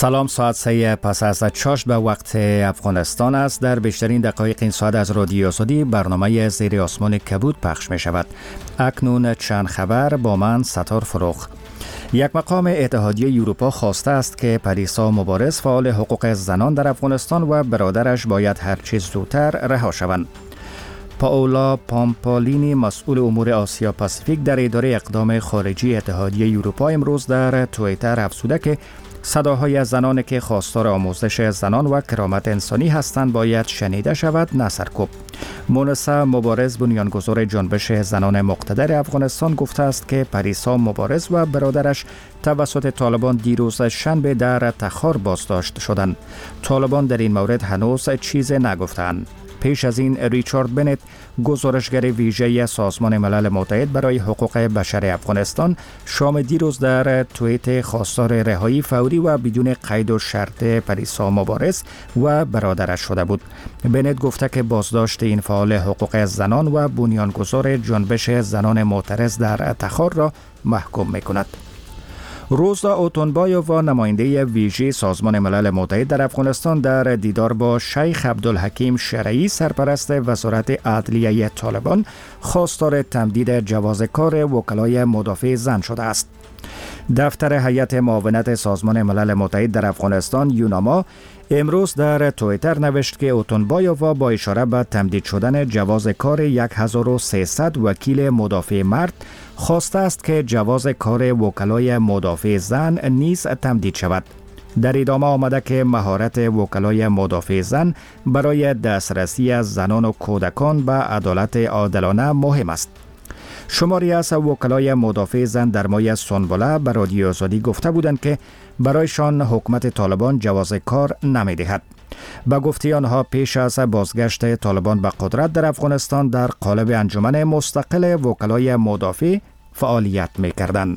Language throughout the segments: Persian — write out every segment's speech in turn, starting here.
سلام، ساعت 3 پس از چاشت به وقت افغانستان است. در بیشترین دقایق این ساعت از رادیو آزادی برنامه زیر آسمان کبود پخش می شود. اکنون چند خبر با من ستار فروغ. یک مقام اتحادیه اروپا خواسته است که پریسا مبارز فعال حقوق زنان در افغانستان و برادرش باید هرچه زودتر رها شوند. پاولا پامپالینی مسئول امور آسیا پاسیفیک در اداره اقدام خارجی اتحادیه اروپا امروز در توییتر افزوده که صداهای زنانی که خواستار آموزش زنان و کرامت انسانی هستند باید شنیده شود، نه سرکوب. مونسا مبارز بنیانگذار جنبش زنان مقتدر افغانستان گفته است که پریسا مبارز و برادرش توسط طالبان دیروز شنبه در تخار بازداشت شدند. طالبان در این مورد هنوز چیز نگفتند. پیش از این ریچارد بنت، گزارشگر ویژه سازمان ملل متحد برای حقوق بشر افغانستان، شام دیروز در توییت خواستار رهایی فوری و بدون قید و شرط پریسا مبارز و برادرش شده بود. بنت گفته که بازداشت این فعال حقوق زنان و بنیانگذار جنبش زنان معترض در تخار را محکوم می‌کند. روزا اوتونبایووا، نماینده ویژه سازمان ملل متحد در افغانستان، در دیدار با شیخ عبدالحکیم شرعی، سرپرست وزارت عدلیه طالبان، خواستار تمدید جواز کار وکلای مدافع زن شده است. دفتر هیئت معاونت سازمان ملل متحد در افغانستان یوناما امروز در توییتر نوشت که اوتونبایووا با اشاره به تمدید شدن جواز کار 1300 وکیل مدافع مرد خواسته است که جواز کار وکلای مدافع زن نیز تمدید شود. در ادامه آمده که مهارت وکلای مدافع زن برای دسترسی از زنان و کودکان به عدالت عادلانه مهم است. شماری از وکلای مدافع زن در ماه سنبله به رادیو آزادی گفته بودند که برایشان حکومت طالبان جواز کار نمی‌دهد. با گفته آنها پیش از بازگشت طالبان به قدرت در افغانستان در قالب انجمن مستقل وکلای مدافع فعالیت می‌کردند.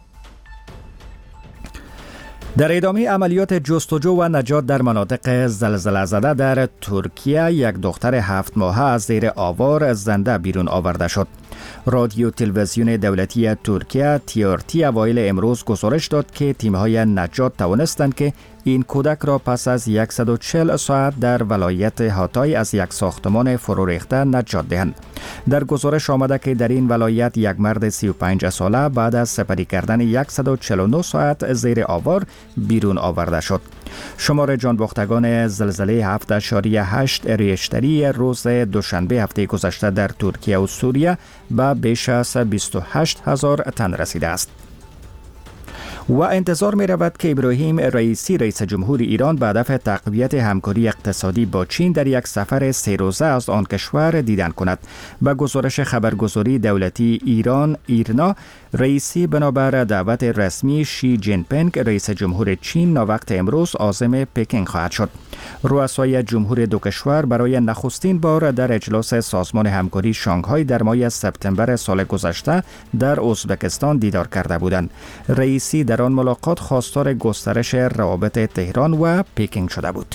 در ادامه عملیات جستجو و نجات در مناطق زلزله زده در ترکیه، یک دختر 7 ماهه از زیر آوار زنده بیرون آورده شد. رادیو تلویزیون دولتی ترکیه TRT اوایل امروز گزارش داد که تیم‌های نجات توانستند که این کودک را پس از 140 ساعت در ولایت هاتای از یک ساختمان فرو ریخته نجات دهند. در گزارش آمده که در این ولایت یک مرد 35 ساله بعد از سپری کردن 149 ساعت زیر آوار بیرون آورده شد. شمار جانباختگان زلزله 7.8 ریشتری روز دوشنبه هفته گذشته در ترکیه و سوریه به بیش از 28,000 تن رسیده است. و انتظار می رود که ابراهیم رئیسی، رئیس جمهور ایران، به هدف تقویت همکاری اقتصادی با چین در یک سفر 3 روزه از آن کشور دیدن کند. به گزارش خبرگزاری دولتی ایران ایرنا، رئیسی بنابر دعوت رسمی شی جین پینگ، رئیس جمهور چین، ناوقت امروز عازم پکین خواهد شد. رؤسای جمهور دو کشور برای نخستین بار در اجلاس سازمان همکاری شانگهای در ماه سپتامبر سال گذشته در ازبکستان دیدار کرده بودند. رئیسی در آن ملاقات خواستار گسترش روابط تهران و پکین شده بود.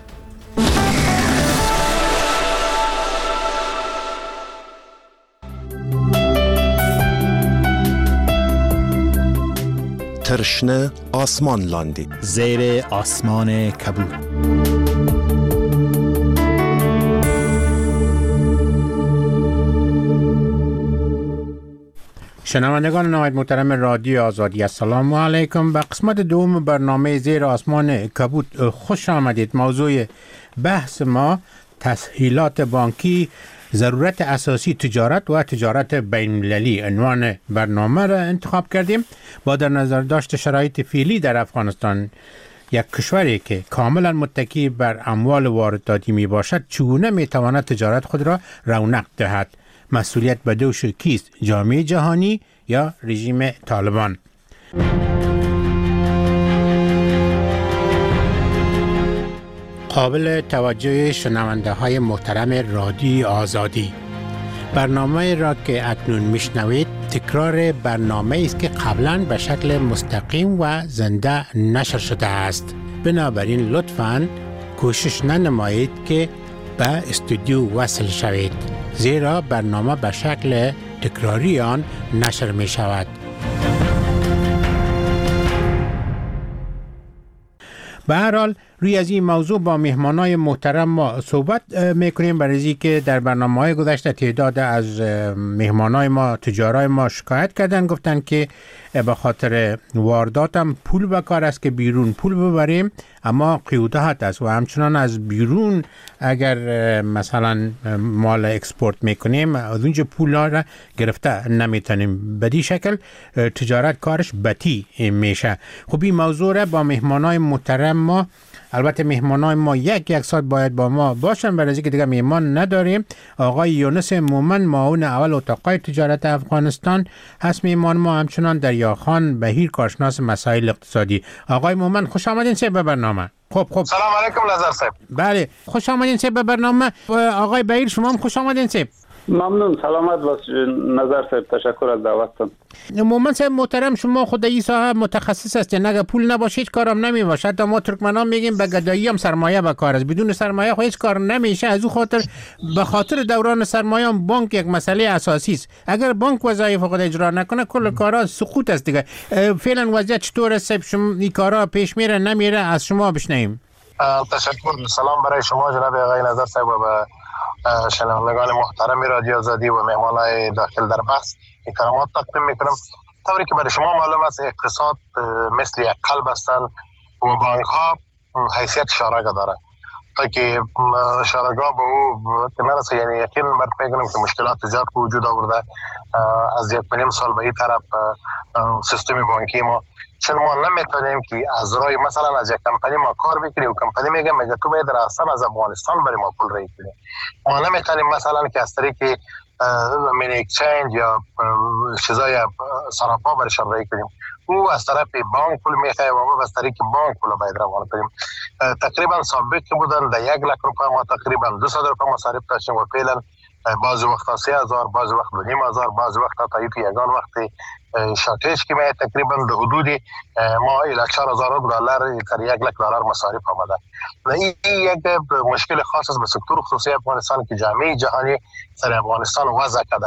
ترشنه آسمان لاندی زیر آسمان کبود. شنوندگان نهایت محترم رادیو آزادی، السلام علیکم. به قسمت دوم برنامه زیر آسمان کبود خوش آمدید. موضوع بحث ما تسهیلات بانکی، ضرورت اساسی تجارت و تجارت بین‌المللی عنوان برنامه را انتخاب کردیم. با در نظر داشت شرایط فعلی در افغانستان، یک کشوری که کاملا متکی بر اموال وارداتی می باشد، چگونه می تواند تجارت خود را رونق دهد؟ مسئولیت به دوش کیست؟ جامعه جهانی یا رژیم طالبان؟ قابل توجه شنونده های محترم رادیو آزادی، برنامه را که اکنون میشنوید تکرار برنامه است که قبلا به شکل مستقیم و زنده نشر شده است. بنابراین لطفاً کوشش ننمایید که به استودیو وصل شوید، زیرا برنامه به شکل تکراری آن نشر می شود. به هر حال روی از این موضوع با مهمانای محترم ما صحبت میکنیم، برای که در برنامه‌های گذشته تعداد از مهمانای ما، تجارای ما شکایت کردن، گفتن که به خاطر واردات هم پول به کار است که بیرون پول ببریم، اما قیودات است و همچنان از بیرون اگر مثلا مال اکسپورت میکنیم از اونجا پول را گرفته نمیتونیم. بدی شکل تجارت کارش بطی میشه. خب این موضوع را با مهمانای محترم ما، البته مهمانای ما یک ساعت باید با ما باشن، برای اینکه دیگه مهمان نداریم. آقای یونس مومن، معاون اول اتاقای تجارت افغانستان هست مهمان ما، همچنان دریاخان بهیر، کارشناس مسائل اقتصادی. آقای مومن خوش آمدین به برنامه. خب سلام علیکم نظر صاحب. بله خوش آمدین به برنامه. آقای بهیر شما هم خوش آمدین. ممنون، سلامت باش نظر صاحب، تشکر از دعوتتون. مومن صاحب محترم، شما خود این ساحه متخصص هستین، اگه پول نباشه هیچ کارم نمیشه. حتی ما ترکمنان میگیم به گدایی هم سرمایه به کار است، بدون سرمایه هیچ کار نمیشه. از اون خاطر به خاطر دوران سرمایه هم بانک یک مسئله اساسی است. اگر بانک وظایف خود اجرا نکنه کل کارا سقوط است دیگه. فعلا وضعیت چطور است؟ شما این کارا پیش میره نمیره؟ از شما بشنویم. تشکر. سلام برای شما جناب آقای نظر صاحب و شنوندگان محترم رادیو آزادی و مهمانای داخل در بحث احترامات تقدیم میکنم. طوری که برای شما معلوم است اقتصاد مثل یک قلب هستند و بانک ها حیثیت شارگاه داره تا که شارگاه به او نرسه. یعنی یقین بر میکنم که مشکلات زیاد به وجود آورده از 1.5 سال به این طرف سیستم بانکی ما، چون ما نمیتونیم که از رای مثلا از یک کمپانی ما کار بکنیم و کمپانی میگه مگه تو باید راستن از افغانستان برای ما پول رای کنیم. ما نمیتونیم مثلا که از طریق مینی اکسچنج یا چیزای سراپا برشان رای کنیم. او از طرف بانک پول میخواه و ما از طریق بانک پول باید روانه کنیم. تقریبا سابق که بودن در 1 لک روپیه ما تقریبا 200 روپیه مصارف داشتیم و فعلا بعضی وقتا 3000، بعضی وقت 2500، بعضی وقتا تا یگان وقتی شاتیش که میاد تقریبا در حدود ما الی 4000 دلار تا 1 لک دلار مصارف آمده. این یک مشکل خاص است به سکتور خصوصی افغانستان که جامعه جهانی سر افغانستان وضع کرده.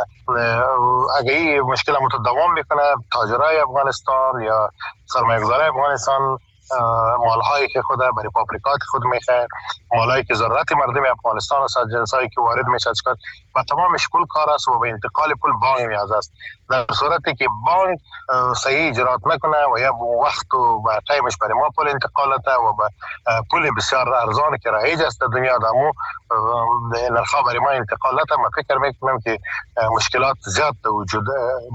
اگه این مشکل متداوم بکنه تاجرای افغانستان یا سرمایه‌گذارای افغانستان مالهایی که خود برای پابلیکات خود میخواه، مالهایی که ضرورت مردم افغانستان است، جنسایی که وارد میشه چکار و تمامش پول کار است و به انتقال پول بانک نیاز است. در صورتی که بانک صحیح اجرات نکنه و یا وقت و با تایمش برای ما پول انتقالات و با پول بسیار ارزان که رایج است در دنیا دامو نرخا برای ما انتقالات، ما فکر میکنم که مشکلات زیاد وجود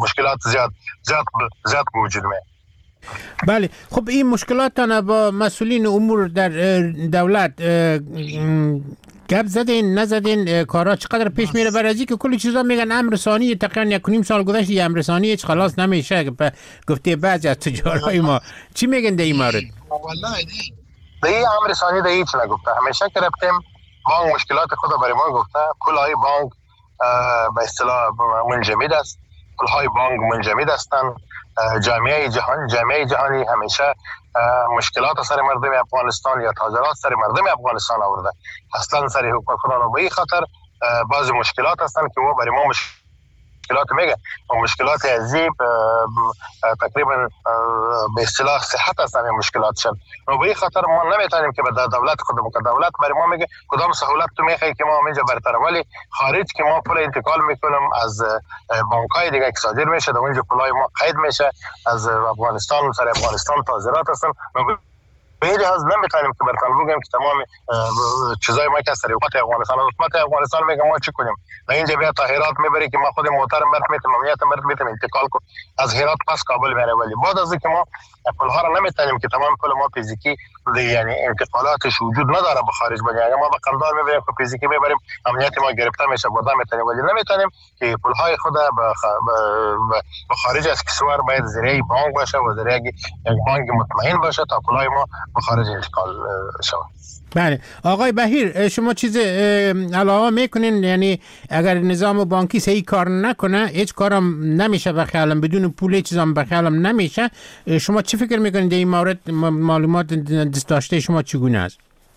زیاد وجود میاد. بله خب این مشکلاتان با مسئولین امور در دولت گپ زدین نزدین؟ کارا چقدر پیش میره؟ برای که کلی چیزا میگن امر ثانی تقریبا 1.5 سال گذشت امر ثانی هیچ خلاص نمیشه. گفته بعضی از تجارای ما چی میگن در این مورد؟ والله این امر ثانی ده هیچ نگفته. همیشه که رفتیم بانک مشکلات خود برای ما گفته. پولهای بانک به اصطلاح منجمد است، پولهای بانک منجمد هستند. جامعه جهانی همیشه مشکلات سر مردم افغانستان یا تاجرات سر مردم افغانستان آورده، اصلا سر حکومت‌ها و به این خاطر بعضی مشکلات هستند که ما برای ما مشکلات میگه و مشکلات عجیب تقریبا به اصطلاح صحت هستن مشکلاتشون و به این خاطر ما نمیتونیم که به دولت خودمون که دولت برای ما میگه کدام سهولت تو میخوای که ما اینجا برتر، ولی خارج که ما پول انتقال میکنیم از بانک‌های دیگه که صادر میشه در اونجا پولای ما قید میشه از افغانستان سر افغانستان تاجرات هستن. به این لحاظ نمیتونیم که برتر بگیم که تمام چیزای ما که از حکومت افغانستان میگه ما چی کنیم. و اینجا بیا تا هرات میبری که ما خود موترم برد میتونیم امنیت برد میتونیم انتقال کنیم از هرات پس کابل میره، ولی بعد از اینکه ما پولها رو نمیتونیم که تمام پول ما فیزیکی یعنی انتقالاتش وجود نداره به خارج بده. اگه ما به قندار میبریم که فیزیکی میبریم امنیت ما گرفته میشه بعد نمیتونیم، ولی نمیتونیم که پولهای خود به خارج از کشور باید ذریعه بانک باشه و ذریعه بانک مطمئن باشه تا پولهای ما به خارج انتقال شود. بله آقای بهیر شما چیز علاوه میکنین؟ یعنی اگر نظام بانکی صحیح کار نکنه هیچ کارم نمیشه به خیالم، بدون پول چیزام به خیالم نمیشه. شما چی فکر میکنید در این مورد؟ معلومات داشته شما چگونه است؟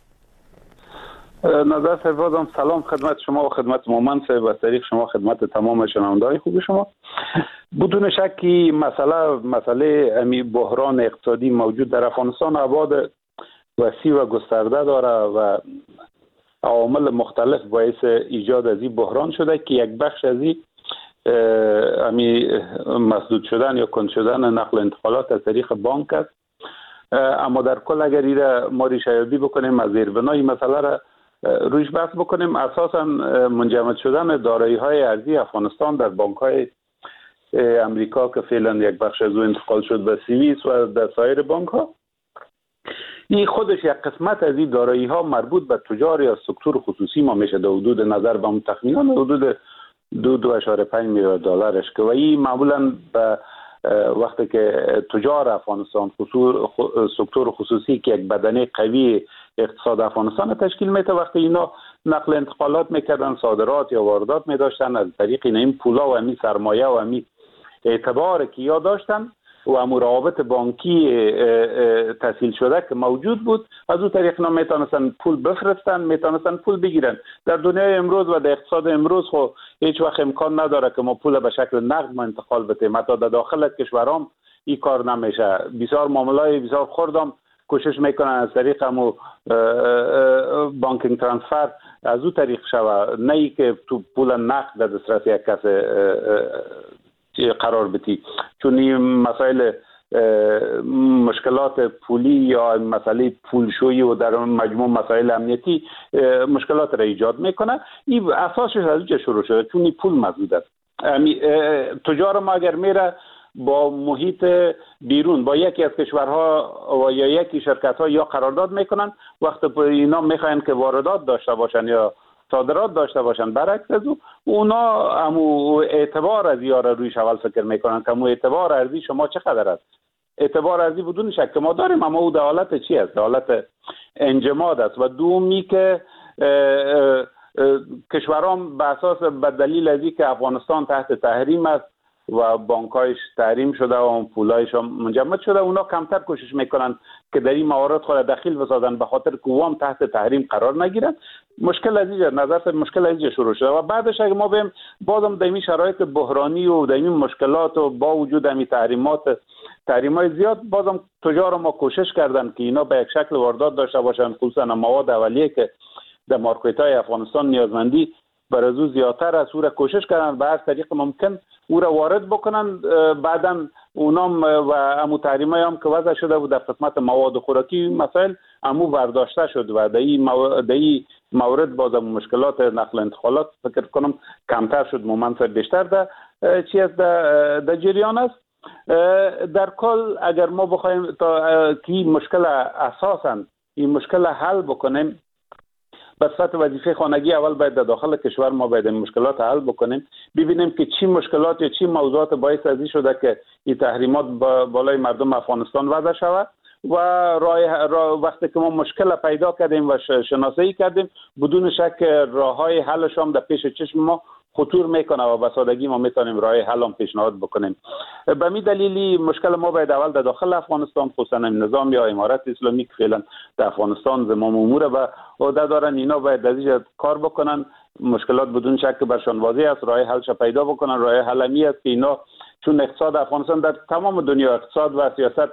نظر صاحب سلام خدمت شما و خدمت مومن صاحب و طریق شما خدمت تمام شنوندگان خوب شما. بدون شکی مسئله امی بحران اقتصادی موجود در افغانستان آباد وسیع و گسترده داره و عوامل مختلف باعث ایجاد از این بحران شده که یک بخش از این مسدود شدن یا کند شدن نقل و انتقالات از طریق بانک است. اما در کل اگر ایره ما ریشه‌یابی بکنیم از زیربنای مسئله را رویش بحث بکنیم، اساسا منجمد شدن دارایی‌های ارزی افغانستان در بانک‌های امریکا که فعلا یک بخش از او انتقال شد به سوئیس و در سایر بانک‌ها، این خودش یک قسمت از این دارایی‌ها مربوط به تجار یا سکتور خصوصی ما میشه. در حدود نظر به تخمینات حدود 2.5 میلیارد دلارش که و این معمولا به وقتی که تجار افغانستان سکتور خصوصی که یک بدنه قوی اقتصاد افغانستان تشکیل میده، وقتی اینا نقل انتقالات میکردن، صادرات یا واردات میداشتن، از طریق این پولا و امی سرمایه و امی اعتبار که یا داشتن و امور روابط بانکی تسهیل شده که موجود بود، از اون طریق اینا میتونستن پول بفرستن، میتونستن پول بگیرن. در دنیای امروز و در اقتصاد امروز خو هیچ وقت امکان نداره که ما پول به شکل نقد انتقال بدیم. حتی در داخل کشورام این کار نمیشه. بسیار معاملات بسیار خردم کوشش میکنن از طریق همو بانکینگ ترانسفر از اون طریق شوه، نه ای که تو پول نقد در دسترس یک کس قرار بدی. چون این مسائل مشکلات پولی یا مسئله پولشویی و در مجموع مسائل امنیتی مشکلات را ایجاد میکنه. این اساسش از اینجا شروع شده، چون این پول محدود است. تجار ما اگر میره با محیط بیرون با یکی از کشورها و یا یکی شرکت‌ها یا قرارداد میکنن، وقتی اینا میخواین که واردات داشته باشن یا صادرات داشته باشن، برعکس از اونا همو اعتبار از یاره رویش اول فکر میکنن که همو اعتبار ارزی شما چقدر است. اعتبار ارزی بدون شک ما داریم، اما او در حالت چی است؟ در حالت انجماد است. و دومی که کشوران به اساس به دلیل از اینکه افغانستان تحت تحریم است و بانکایش تحریم شده و پولایش منجمد شده، اونا کمتر کوشش میکنن که در این موارد خود دخیل بسازن، به خاطر که وام تحت تحریم قرار نگیرن. مشکل از اینجا نظر مشکل از اینجا شروع شده و بعدش اگه ما بیم بازم در این شرایط بحرانی و در این مشکلات و با وجود همین تحریم‌های زیاد، بازم تجار ما کوشش کردن که اینا به یک شکل واردات داشته باشن، خصوصا مواد اولیه که در مارکت‌های افغانستان نیازمندی بر از او زیادتر است. او را کوشش کردن به هر طریق ممکن او را وارد بکنن. بعدا اونام و امو تحریم‌های هم که وضع شده بود در قسمت مواد خوراکی مسائل امو برداشته شد و در این مورد بازم مشکلات نقل انتقالات فکر کنم کمتر شد، مومنت بیشتر در در جریان است. در کل اگر ما بخوایم تا که مشکل اساساً این مشکل حل بکنیم، به صورت وظیفه خانگی اول باید در داخل کشور ما باید این مشکلات حل بکنیم، ببینیم که چی مشکلات یا چی موضوعات باعث از این شده که این تحریمات بالای مردم افغانستان وضع شود و وقتی که ما مشکل پیدا کردیم و شناسایی کردیم، بدون شک راههای حلش هم در پیش چشم ما خطور میکنه و به سادگی ما میتونیم راه حل هم پیشنهاد بکنیم. به می دلیلی مشکل ما باید اول در داخل افغانستان، خصوصا نظام یا امارت اسلامی که فعلا در افغانستان زمام امور و عهده دارن، اینا باید از اینجا کار بکنن. مشکلات بدون شک برشان واضح است، راه حلش پیدا بکنن. راه حل امی است که اینا چون اقتصاد افغانستان در تمام دنیا اقتصاد و سیاست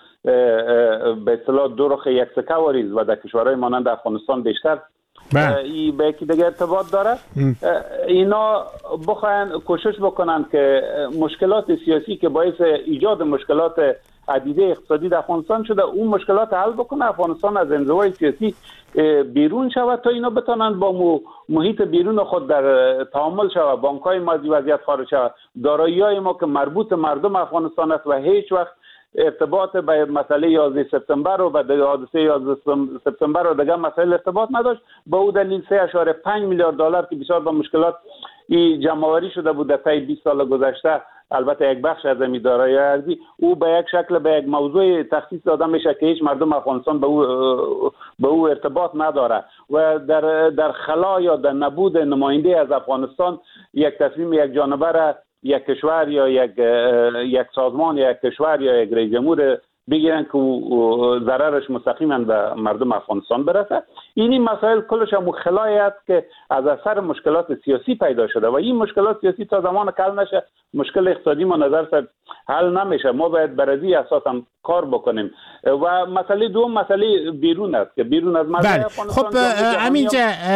به اصطلاح دو رخ یک سکه واریز و در کشورهای مانند افغانستان بیشتر ای به یکی دیگه ارتباط داره. اینا بخواین کوشش بکنن که مشکلات سیاسی که باعث ایجاد مشکلات عدیده اقتصادی در افغانستان شده، اون مشکلات حل بکنه، افغانستان از انزوای سیاسی بیرون شود تا اینا بتونن با محیط بیرون خود در تعامل شود، بانک‌های ما از وضعیت خارج شود، دارایی‌های ما که مربوط مردم افغانستان است و هیچ وقت ارتباط به مسئله 11 سپتامبر و به حادثه 11 سپتامبر و دیگر مسائل ارتباط نداشت، به او دلیل 3.5 میلیارد دلار که بسیار با مشکلات جمع‌آوری شده بود در طی 20 سال گذشته، البته یک بخش از این دارایی ارزی او به یک شکل به یک موضوع تخصیص داده میشه که هیچ مردم افغانستان به او ارتباط نداره و در خلا یا در نبود نماینده از افغانستان یک تصمیم یک جانبه یک کشور یا یک سازمان یا یک کشور یا یک رئیس جمهور بگیرن که ضررش مستقیما به مردم افغانستان برسه. این مسائل کلش هم خلایی است که از اثر مشکلات سیاسی پیدا شده و این مشکلات سیاسی تا زمان که حل نشه مشکل اقتصادی ما نظر حل نمیشه. ما باید برای اساسا کار بکنیم. و مسئله دوم مسئله بیرون است که بیرون از مرزهای افغانستان. خب همینجا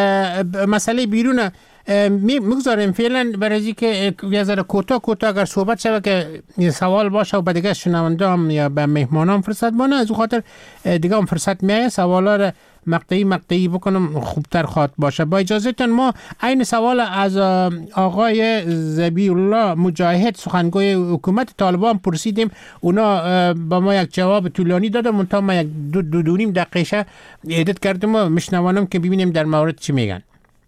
مسئله بیرون میگذاریم فعلا برای که یه ذره کوتاه اگر صحبت شود که سوال باشه و به دیگه شنوندام یا به مهمانام فرصت بانه، از اون خاطر دیگه هم فرصت میایه سوالا رو مقطعی بکنم خوبتر خواد باشه. با اجازهتون ما این سوال از آقای ذبیح الله مجاهد سخنگوی حکومت طالبان پرسیدیم. اونا با ما یک جواب طولانی دادن، منتها ما یک دو نیم دقیقه ادیت کردیم و میشنوانم که ببینیم در مورد چی میگن.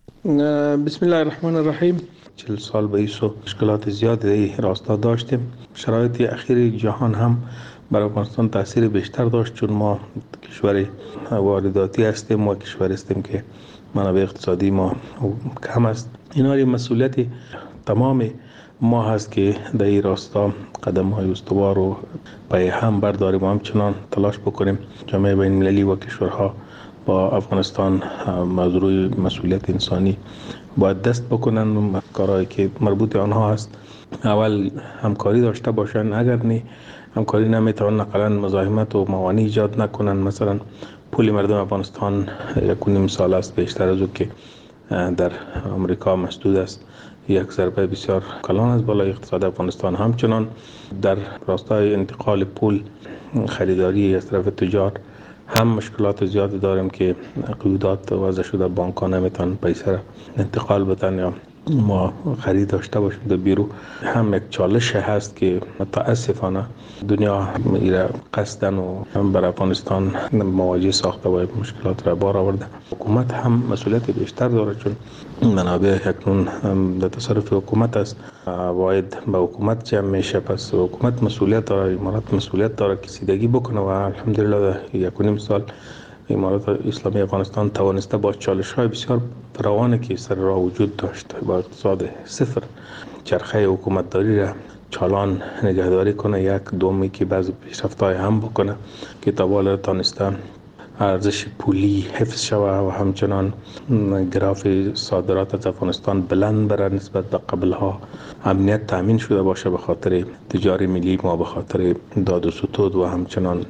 بسم الله الرحمن الرحیم. 40 سال به ایسو مشکلات زیادی راستا داشتیم. شرایط اخیر جهان هم برای افغانستان تاثیر بیشتر داشت، چون ما کشور وارداتی هستیم و کشور هستیم که منابع اقتصادی ما کم است. اینا مسئولیت تمام ما هست که در این راستا قدم های استوار و پای هم برداریم و همچنان تلاش بکنیم جامعه بین المللی و کشورها با افغانستان موضوع مسئولیت انسانی باید دست بکنن. کارهایی که مربوط آنها است اول همکاری داشته باشن، اگر نه همکاری نمیتونن اقلا مزاحمت و موانع ایجاد نکنن. مثلا پول مردم افغانستان 1.5 سال است بیشتر از او که در امریکا مسدود است. یک ضربه بسیار کلان از بالای اقتصاد افغانستان. همچنان در راستای انتقال پول خریداری از طرف تجار هم مشکلات زیاد داریم که قیودات وضع شده، بانک ها نمیتونن پیسه را انتقال بدن یا ما خرید داشته باشیم در بیرو. هم یک چالش هست که متاسفانه دنیا ایره قصدن و هم بر افغانستان مواجه ساخته و مشکلات را بار آورده. حکومت هم مسئولیت بیشتر داره، چون منابع اکنون در تصرف حکومت است، واید به حکومت جمع میشه. پس حکومت مسئولیت داره، امارات مسئولیت داره که سیدگی بکنه و الحمدلله در 1.5 سال امارات اسلامی افغانستان توانسته با چالش‌های بسیار فراوانی که سر راه وجود داشت با اقتصاد صفر چرخه حکومتداری را چالان نگهداری کنه، یک دومی که بعض پیشرفت‌های هم بکنه که تا بالا تانسته ارزش پولی حفظ شود و همچنان گراف صادرات از افغانستان بلند بره نسبت به قبلها، امنیت تامین شده باشه به خاطر تجاری ملی ما، به خاطر داد و ستود و همچنان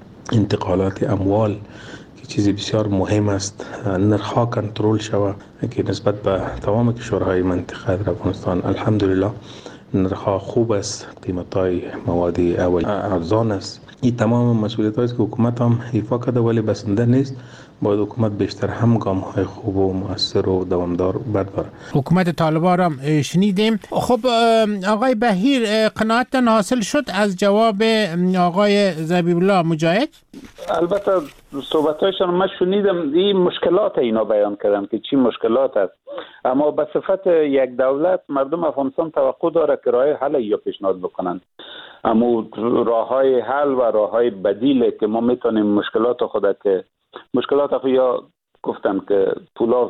انتقالات اموال که چیزی بسیار مهم است. نرخ‌ها کنترل شود که نسبت به تمام کشورهای منطقه در افغانستان الحمدلله نرخ‌ها خوب است، قیمت‌های مواد اول ارزان است. این تمام مسئولیت است که حکومت هم ایفا کرده ولی بسنده نیست. باید حکومت بیشتر هم گام‌های خوب و مؤثر و دوامدار برداره. حکومت طالبان را شنیدیم. خب آقای بهیر، قناعتتان حاصل شد از جواب آقای ذبیح الله مجاهد؟ البته صحبت‌هایشان من شنیدم، این مشکلات اینا بیان کردن که چی مشکلات است، اما به صفت یک دولت مردم افغانستان توقع داره که راه حل یا پیشنهاد بکنن. اما راه‌های حل و راه‌های بدیل که ما میتونیم مشکلات خود که مشکلات یا گفتن که پولا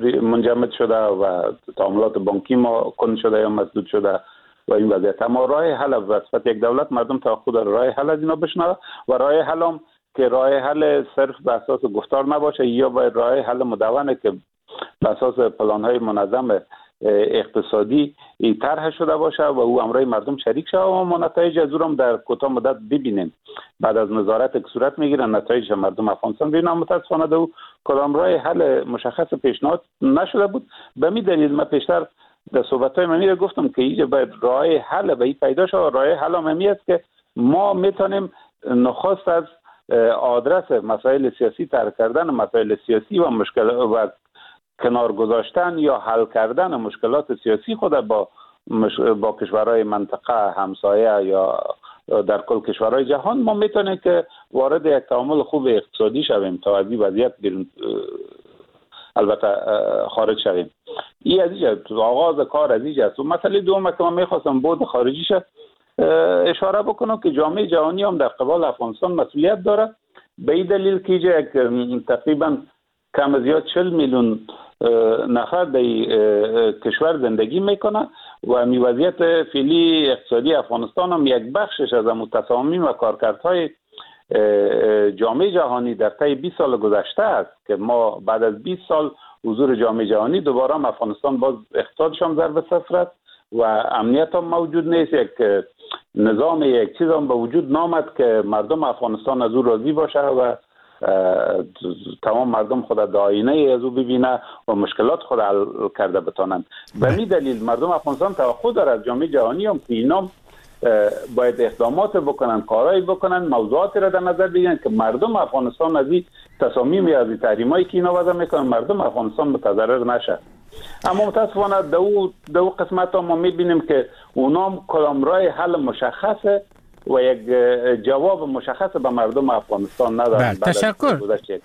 منجمد شده و تعاملات بانکی ما کند شده یا مسدود شده و این وضعیت. اما راه حل و صفت یک دولت مردم توقع داره راه حل از اینا بشنوه و راه حل هم که راه حل صرف به اساس گفتار نباشه یا باید راه حل مدونه که به اساس پلان‌های منظم اقتصادی طرح شده باشه و او امرای مردم شریک شده و ما نتایج از اون در کوتاه مدت ببینیم. بعد از نظارت که صورت میگیرن نتایج مردم افغانستان ببینن. متاسفانه دو کدام راه حل مشخص پیشنهاد نشده بود. به می دلیل من پیشتر در صحبت‌های من گفتم که اینجا باید راه حل به این پیدا شود. راه حل هم است که ما میتونیم نخست از آدرس مسائل سیاسی طرح کردن مسائل سیاسی و مشکل و کنار گذاشتن یا حل کردن مشکلات سیاسی خود با کشورهای منطقه همسایه یا در کل کشورهای جهان ما میتونیم که وارد یک تعامل خوب اقتصادی شویم تا از این وضعیت بیرون البته خارج شویم. این از اینجا آغاز کار از اینجا است. و مسئله دوم که من میخواستم بود خارجیش اشاره بکنم که جامعه جهانی هم در قبال افغانستان مسئولیت داره، به این دلیل که یک تقریبا کم از زیاد 40 میلیون نفر در کشور زندگی میکنه و می وضعیت فعلی اقتصادی افغانستان هم یک بخشش از تصامیم و کارکردهای جامعه جهانی در طی 20 سال گذشته است که ما بعد از 20 سال حضور جامعه جهانی دوباره افغانستان باز اقتصادش هم ضرب صفر است و امنیت هم موجود نیست. یک نظام یک چیز هم به وجود نامد که مردم افغانستان از او راضی باشه و تمام مردم خود در آینه از او ببینه و مشکلات خود حل کرده بتانند. به این دلیل مردم افغانستان توقع داره از جامعه جهانی هم که اینا باید اقدامات بکنن، کارایی بکنن، موضوعاتی را در نظر بگیرن که مردم افغانستان از این تصامیم یا از این تحریمایی که اینا وضع میکنن مردم افغانستان متضرر نشه. اما متاسفانه دو قسمت ها ما میبینیم که اونام کدام راه حل مشخصه و یک جواب مشخص به مردم افغانستان ندارن. تشکر.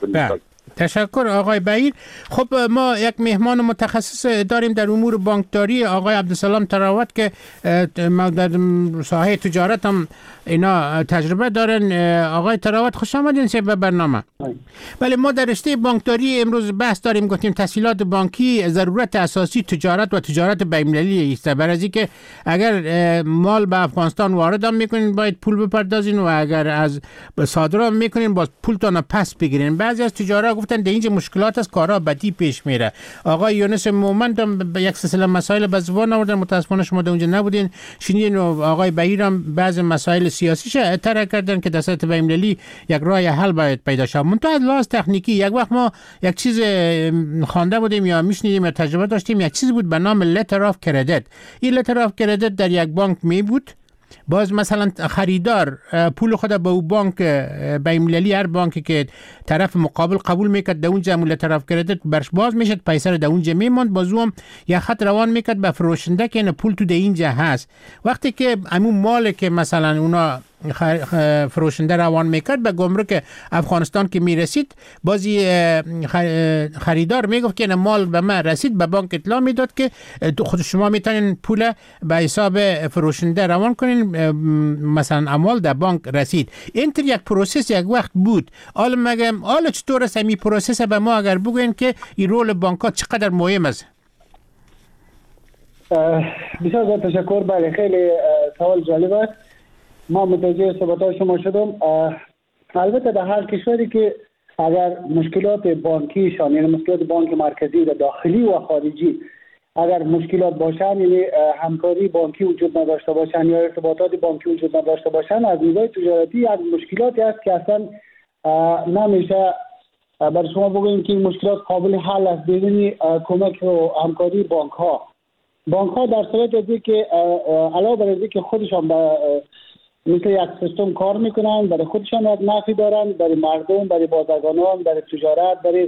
تشکر آقای بهیر. خب ما یک مهمان متخصص داریم در امور بانکداری، آقای عبدالسلام تراوت که در ساحه تجارت هم اینا تجربه دارن. آقای تراوت خوش آمدین به برنامه. بله، ما در رشته بانکداری امروز بحث داریم، گفتیم تسهیلات بانکی ضرورت اساسی تجارت و تجارت بین‌المللی است. برای اینکه اگر مال به افغانستان وارد هم میکنین باید پول بپردازین و اگر از صادرات میکنین باز پولتون پس بگیرین. بعضی از تجارت گفتن در اینجا مشکلات است، کارا بدی پیش میره. آقای یونس مومند هم یک سلسله مسائل به زبان آوردن، متاسفانه شما در اونجا نبودین. شنیدین آقای بهیر هم بعضی مسائل سیاسیش اطلاع کردن که در سطح بین‌المللی یک راه حل باید پیدا شه. منتها از لحاظ تکنیکی یک وقت ما یک چیز خوانده بودیم یا میشنیدیم یا تجربه داشتیم، یک چیز بود به نام لتر آف کردیت. این لتر آف کردیت در یک بانک می بود، باز مثلا خریدار پول خود به اون بانک بین‌المللی، هر بانکی که طرف مقابل قبول میکرد در اونجا مول طرف کردیت برش باز میشد، پیسه در اونجا میموند، بازو هم یک خط روان میکرد به فروشنده که این پول تو در اینجا هست. وقتی که همون مال که مثلا اونا فروشنده روان میکرد به گمرک افغانستان که میرسید، بازی خریدار میگفت که این مال به من رسید، به بانک اطلاع میداد که خود شما میتونین پول به حساب فروشنده روان کنین، مثلا اموال در بانک رسید. اینطور یک پروسس یک وقت بود. حالا مگم حالا چطور است این پروسس به ما اگر بگوین که این رول بانک‌ها چقدر مهم است؟ بسیار تشکر. بله، خیلی سوال جالب است. ما متوجه صحبت‌های شما شدم. البته در هر کشوری که اگر مشکلات بانکیشان، یعنی مشکلات بانک مرکزی در داخلی و خارجی اگر مشکلات باشن، یعنی همکاری بانکی وجود نداشته باشن یا ارتباطات بانکی وجود نداشته باشن، از نگاه تجارتی یک مشکلاتی است که اصلا نمیشه برای شما بگوییم که این مشکلات قابل حل است بدون کمک و همکاری بانک ها در صورت ازی که علاوه بر ازی که خودشان مثل یک سیستم کار میکنن، برای خودشان یک نفعی دارن، برای مردم، برای بازرگانان، برای تجارت، برای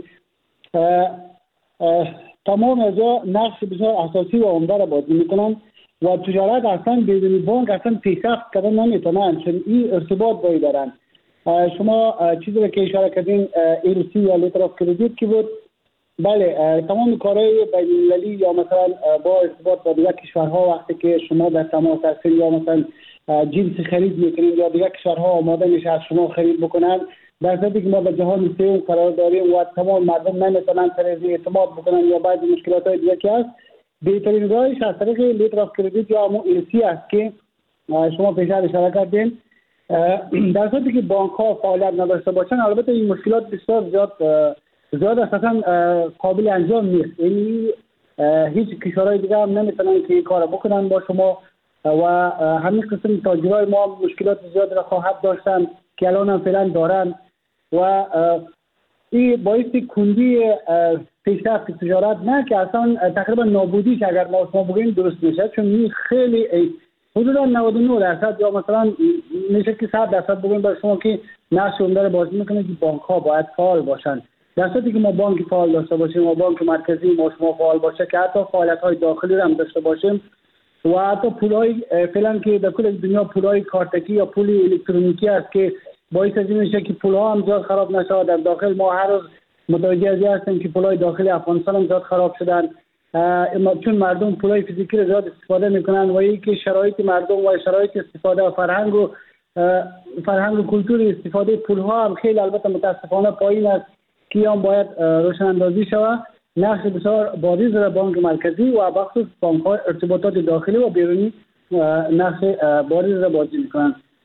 تمام ازا نقش بسیار اساسی و عمده را بازی میکنن و تجارت اصلا بدون بانک اصلا پیشرفت کردن نمیتونن، چون این ارتباط باید دارن. شما چیزی رو که اشاره کردین ایرسی یا لیتر آف کردیت کی بود؟ بله، تمام کارهای بین‌المللی یا مثلا با ارتباط با دیگر کشورها وقتی که شما در تماس هستید یا مثلا جنس خرید میکنید یا دیگر کشورها آماده میشه از شما خرید بکنن، در صورتی که ما به جهان سوم قرار داریم و تمام مردم نمیتونن سر اعتماد بکنن یا بعضی مشکلات دیگه که هست، بهترین راهش از طریق لیتر آف کردیت یا همون ایرسی است که شما پیشتر اشاره کردین. در صورتی که بانک ها فعالیت نداشته باشن، البته این مشکلات بسیار زیاد اساسا قابل انجام نیست. یعنی هیچ کشورهای دیگه هم نمیتونن که این کار بکنن با شما و همین قسم تاجرای ما مشکلات زیاد را خواهد داشتن که الان هم فعلا دارن و این باعث کندی پیشرفت تجارت نه که اصلا تقریبا نابودی که اگر ما بگیم درست میشه، چون این خیلی حدودا 99% یا مثلا میشه که 100% بگیم برای شما که نقش عمده بازی میکنه که بانک ها باید فعال باشن. در صورتی که ما بانک فعال داشته باشیم و بانک مرکزی ما شما فعال باشه که حتی فعالیت های داخلی هم داشته باشیم و حتی پولای فعلا که در کل دنیا پولای کارتکی یا پول الکترونیکی است که باعث از این میشه که پولها هم زیاد خراب نشه. در داخل ما هر روز متوجه از این هستیم که پولای داخلی افغانستان هم زیاد خراب شدن، چون مردم پولای فیزیکی رو زیاد استفاده میکنن و اینکه شرایط مردم و شرایط استفاده و فرهنگ و کلتور استفاده پولها هم خیلی البته متاسفانه پایین است که هم باید روشن اندازی شود. نقش بسیار بازی در بانک مرکزی و بخصوص بانک های ارتباطات داخلی و بیرونی نقش بازی را بازی میکنن.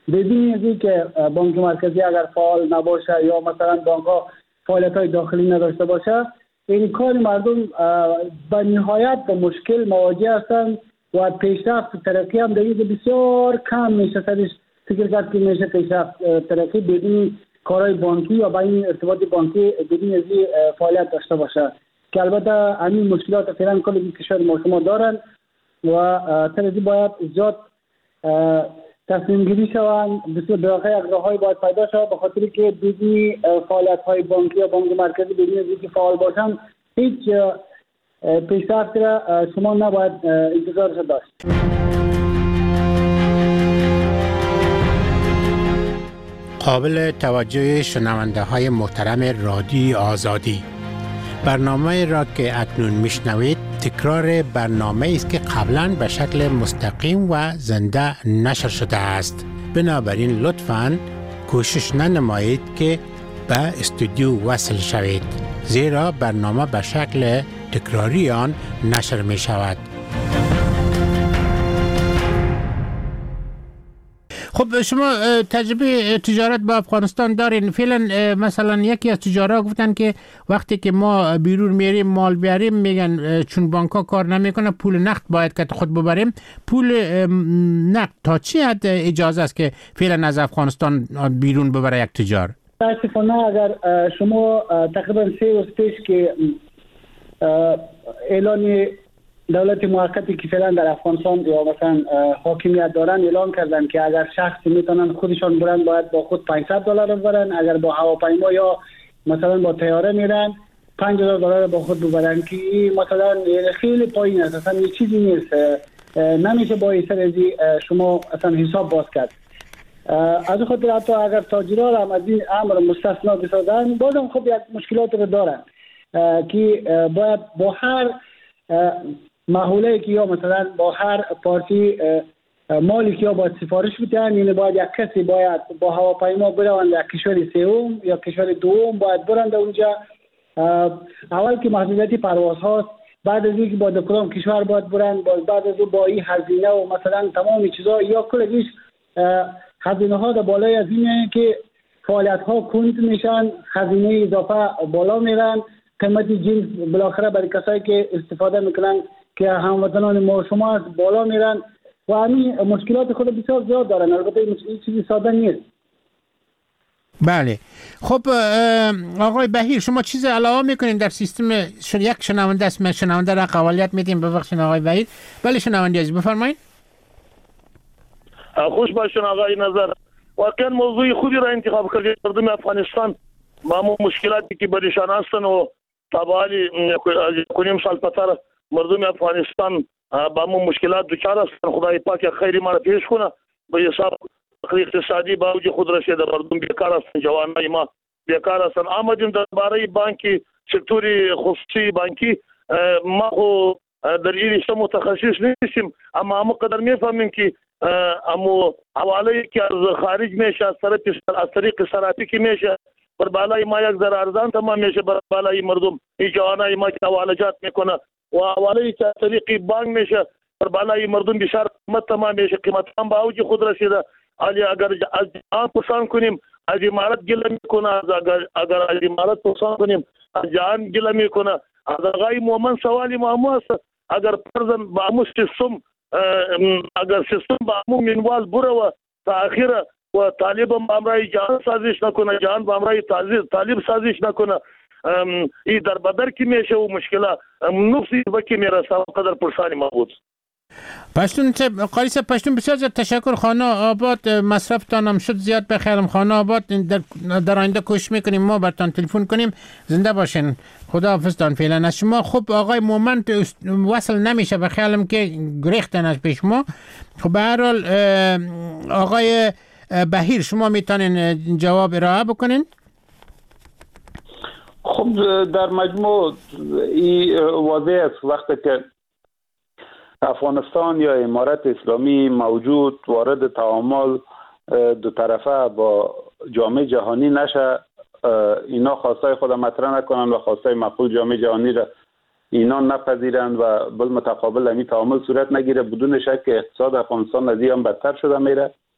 بدون از اینکه بانک مرکزی اگر فعال نباشه یا مثلا بانک ها فعالیت های داخلی نداشته باشه، این کار مردم به نهایت به مشکل مواجه هستند و پیشرفت ترقی هم در این بسیار کم میشه. سرش فکر کرد که میشه پیشرفت ترقی بدون کارهای بانکی یا با این ارتباط بانکی بدون از فعالیت داشته باشه، که البته همین مشکلات فعلا کل کشور ما شما دارن و ترقی باید زیاد تصمیم گیری شوند. بسیار دقیقه راههای باید پیدا شود، به خاطر که بدون فعالیت های بانکی یا بانک مرکزی بدون از اینکه فعال باشن هیچ پیشرفت را شما نباید انتظارش داشت. قابل توجه شنونده های محترم رادیو آزادی، برنامه را که اکنون میشنوید تکرار برنامه است که قبلا به شکل مستقیم و زنده نشر شده است. بنابراین لطفاً کوشش ننمایید که به استودیو وصل شوید، زیرا برنامه به شکل تکراری آن نشر می شود. خب شما تجربه تجارت با افغانستان دارین. فعلا مثلا یکی از تجارا گفتن که وقتی که ما بیرون میریم مال بیاریم میگن چون بانک ها کار نمیکنه پول نقد باید که خود ببریم. پول نقد تا چی حد اجازه است که فعلا از افغانستان بیرون ببره یک تجار؟ متاسفانه اگر شما تقریبا 3 روز پیش که اعلان دولت موقتی که فعلا در افغانستان یا مثلا حاکمیت دارن اعلان کردن که اگر شخصی میتونن خودشان برن باید با خود $500 ببرن، اگر با هواپیما یا مثلا با طیاره میرن $5,000 با خود ببرن، که مثلا خیلی پایین است، اصلا یه چیزی نیست، نمیشه با این سرزی شما اصلا حساب باز کرد. از خاطر حتی اگر تاجرها هم از این امر مستثنا بسازن بازم خب یک مشکلات رو دارن که باید با هر محوله که یا مثلا با هر پارتی مالی که یا باید سفارش بدن، یعنی باید یک کسی باید با هواپیما برن یک کشور سوم یا کشور دوم باید برن اونجا. اول که محدودیت پرواز هاست، بعد از اینکه با کدام کشور باید برن، بعد از با این هزینه و مثلا تمام چیزا یا کلش هزینه ها در بالای از اینه که فعالیت ها کند میشن، هزینه اضافه بالا میرن، قیمت جنس بالاخره برای کسایی که استفاده میکنن که هموطنان ما شما از بالا میرن و همین مشکلات خود بسیار زیاد دارن. البته این چیزی ساده نیست. بله. خب آقای بهیر، شما چیز علاوه میکنین در سیستم؟ یک شنونده است، شنونده را قوالیت میدیم. ببخشید آقای بهیر. بله شنونده عزیز بفرمایید. خوش باشین آقای نظر. واقعا موضوع خوبی را انتخاب کردید. مردم افغانستان با مشکلاتی که برشان هستن و تبالی کنیم سال پتر مردم افغانستان با مشکلات دچار هستن. خدای پاک خیری ما را پیش کنه. به حساب اقتصادی با اوج خود رسیده مردم بیکار هستن، جوانای ما بیکار هستن. آمدیم درباره بانکی سکتور خصوصی بانکی، ما در این رشته متخصص نیستیم، اما همه قدر میفهمیم که امو حواله که از خارج میشه از طریق صرافی که میشه بر بالای ما یک ذره ارزان تمام میشه، بر بالای مردم این جوانای ما که حوالجات میکنه و حواله که از طریق بانک میشه بر بالای مردم بسیار قیمت تمام میشه. قیمت هم با اوج خود رسیده. اگر از جهان پسند کنیم از امارت گله میکنه، اگر از امارت پسند کنیم از جهان گله میکنه. از آقای مومن سوالی ما هست، اگر پرزن با امو سیستم اگر سیستم با امو منوال بره و تا آخره و طالب هم امرای جهان سازش نکنه، جهان با امرای طالب سازش نکنه، این در بدر که میشه و مشکله نفسی بکی میرسه و قدر پرسانی ما بود. پشتون قاری صاحب، پشتون بسیار زیاد تشکر. خانه آباد مصرفتان هم شد زیاد بخیرم. خانه آباد در آینده کوشش میکنیم ما برتان تلفن کنیم. زنده باشین. خدا حافظتان فعلا از شما. خب آقای مومن وصل نمیشه، بخیالم که گریختن از پیش ما. خب به هر حال آقای بهیر شما میتونین جواب ارائه بکنین؟ خب در مجموع این واضح است وقتی که افغانستان یا امارت اسلامی موجود وارد تعامل دو طرفه با جامعه جهانی نشه، اینا خواستای خود مطرح نکنن و خواستای مقبول جامعه جهانی را اینا نپذیرند و بالمتقابل این تعامل صورت نگیره، بدون شک اقتصاد افغانستان از این هم بدتر شده میره.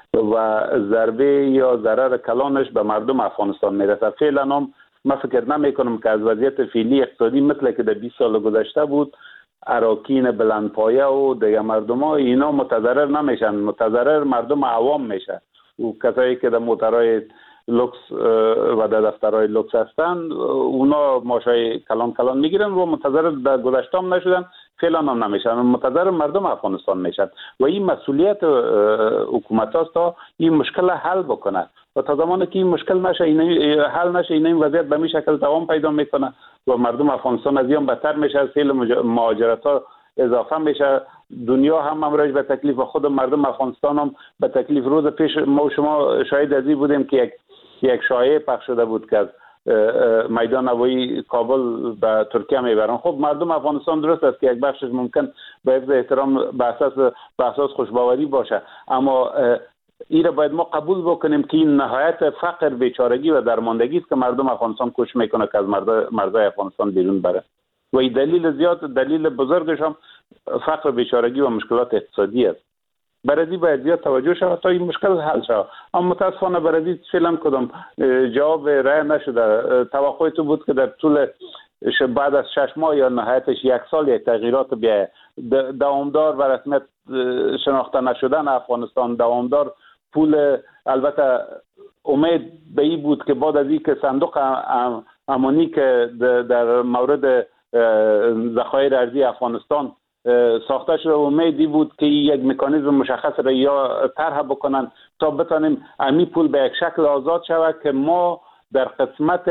و ضربه یا ضرر کلانش به مردم افغانستان میرسه. فعلا هم من فکر نمی کنم که از وضعیت فعلی اقتصادی مثل که در 20 سال گذشته بود اراکین بلندپایه و دیگه مردم ها اینا متضرر نمیشن، متضرر مردم عوام میشه و کسایی که در موترهای لوکس و در دفترهای لوکس هستن اونا ماشای کلان میگیرن و متضرر در گذشته هم نشدن، فعلا هم نمیشن، متضرر مردم افغانستان میشن و این مسئولیت حکومت هاست تا این مشکل حل بکنه و تا زمانی که این مشکل نشه حل نشه این وضعیت به می شکل دوام پیدا میکنه و مردم افغانستان از این بدتر میشه، سیل مهاجرت ها اضافه میشه، دنیا هم امروز به تکلیف و خود مردم افغانستان هم به تکلیف. روز پیش ما و شما شاهد از این بودیم که یک شایعه پخش شده بود که از میدان هوایی کابل به ترکیه میبرن. خب مردم افغانستان درست است که یک بخشش ممکن به حفظ احترام به اساس خوشباوری باشه، اما این را باید ما قبول بکنیم که این نهایت فقر، بیچارگی و درماندگی است که مردم افغانستان کوشش میکنه که از مرزهای افغانستان بیرون بره و این دلیل بزرگش هم فقر، بیچارگی و مشکلات اقتصادی است. برای باید زیاد توجه شود تا این مشکل حل شود، اما متاسفانه برای فعلا کدام جواب رای نشده. توقع تو بود که در طول بعد از 6 ماه یا نهایتش 1 سال یک تغییرات بیاید دوامدار و رسمیت شناخته نشدن افغانستان، دوامدار پول. البته امید به این بود که بعد از این که صندوق امانی که در مورد ذخایر ارزی افغانستان ساخته شده، امیدی بود که یک مکانیزم مشخص را یا طرح بکنن تا بتانیم امی پول به یک شکل آزاد شود که ما در قسمت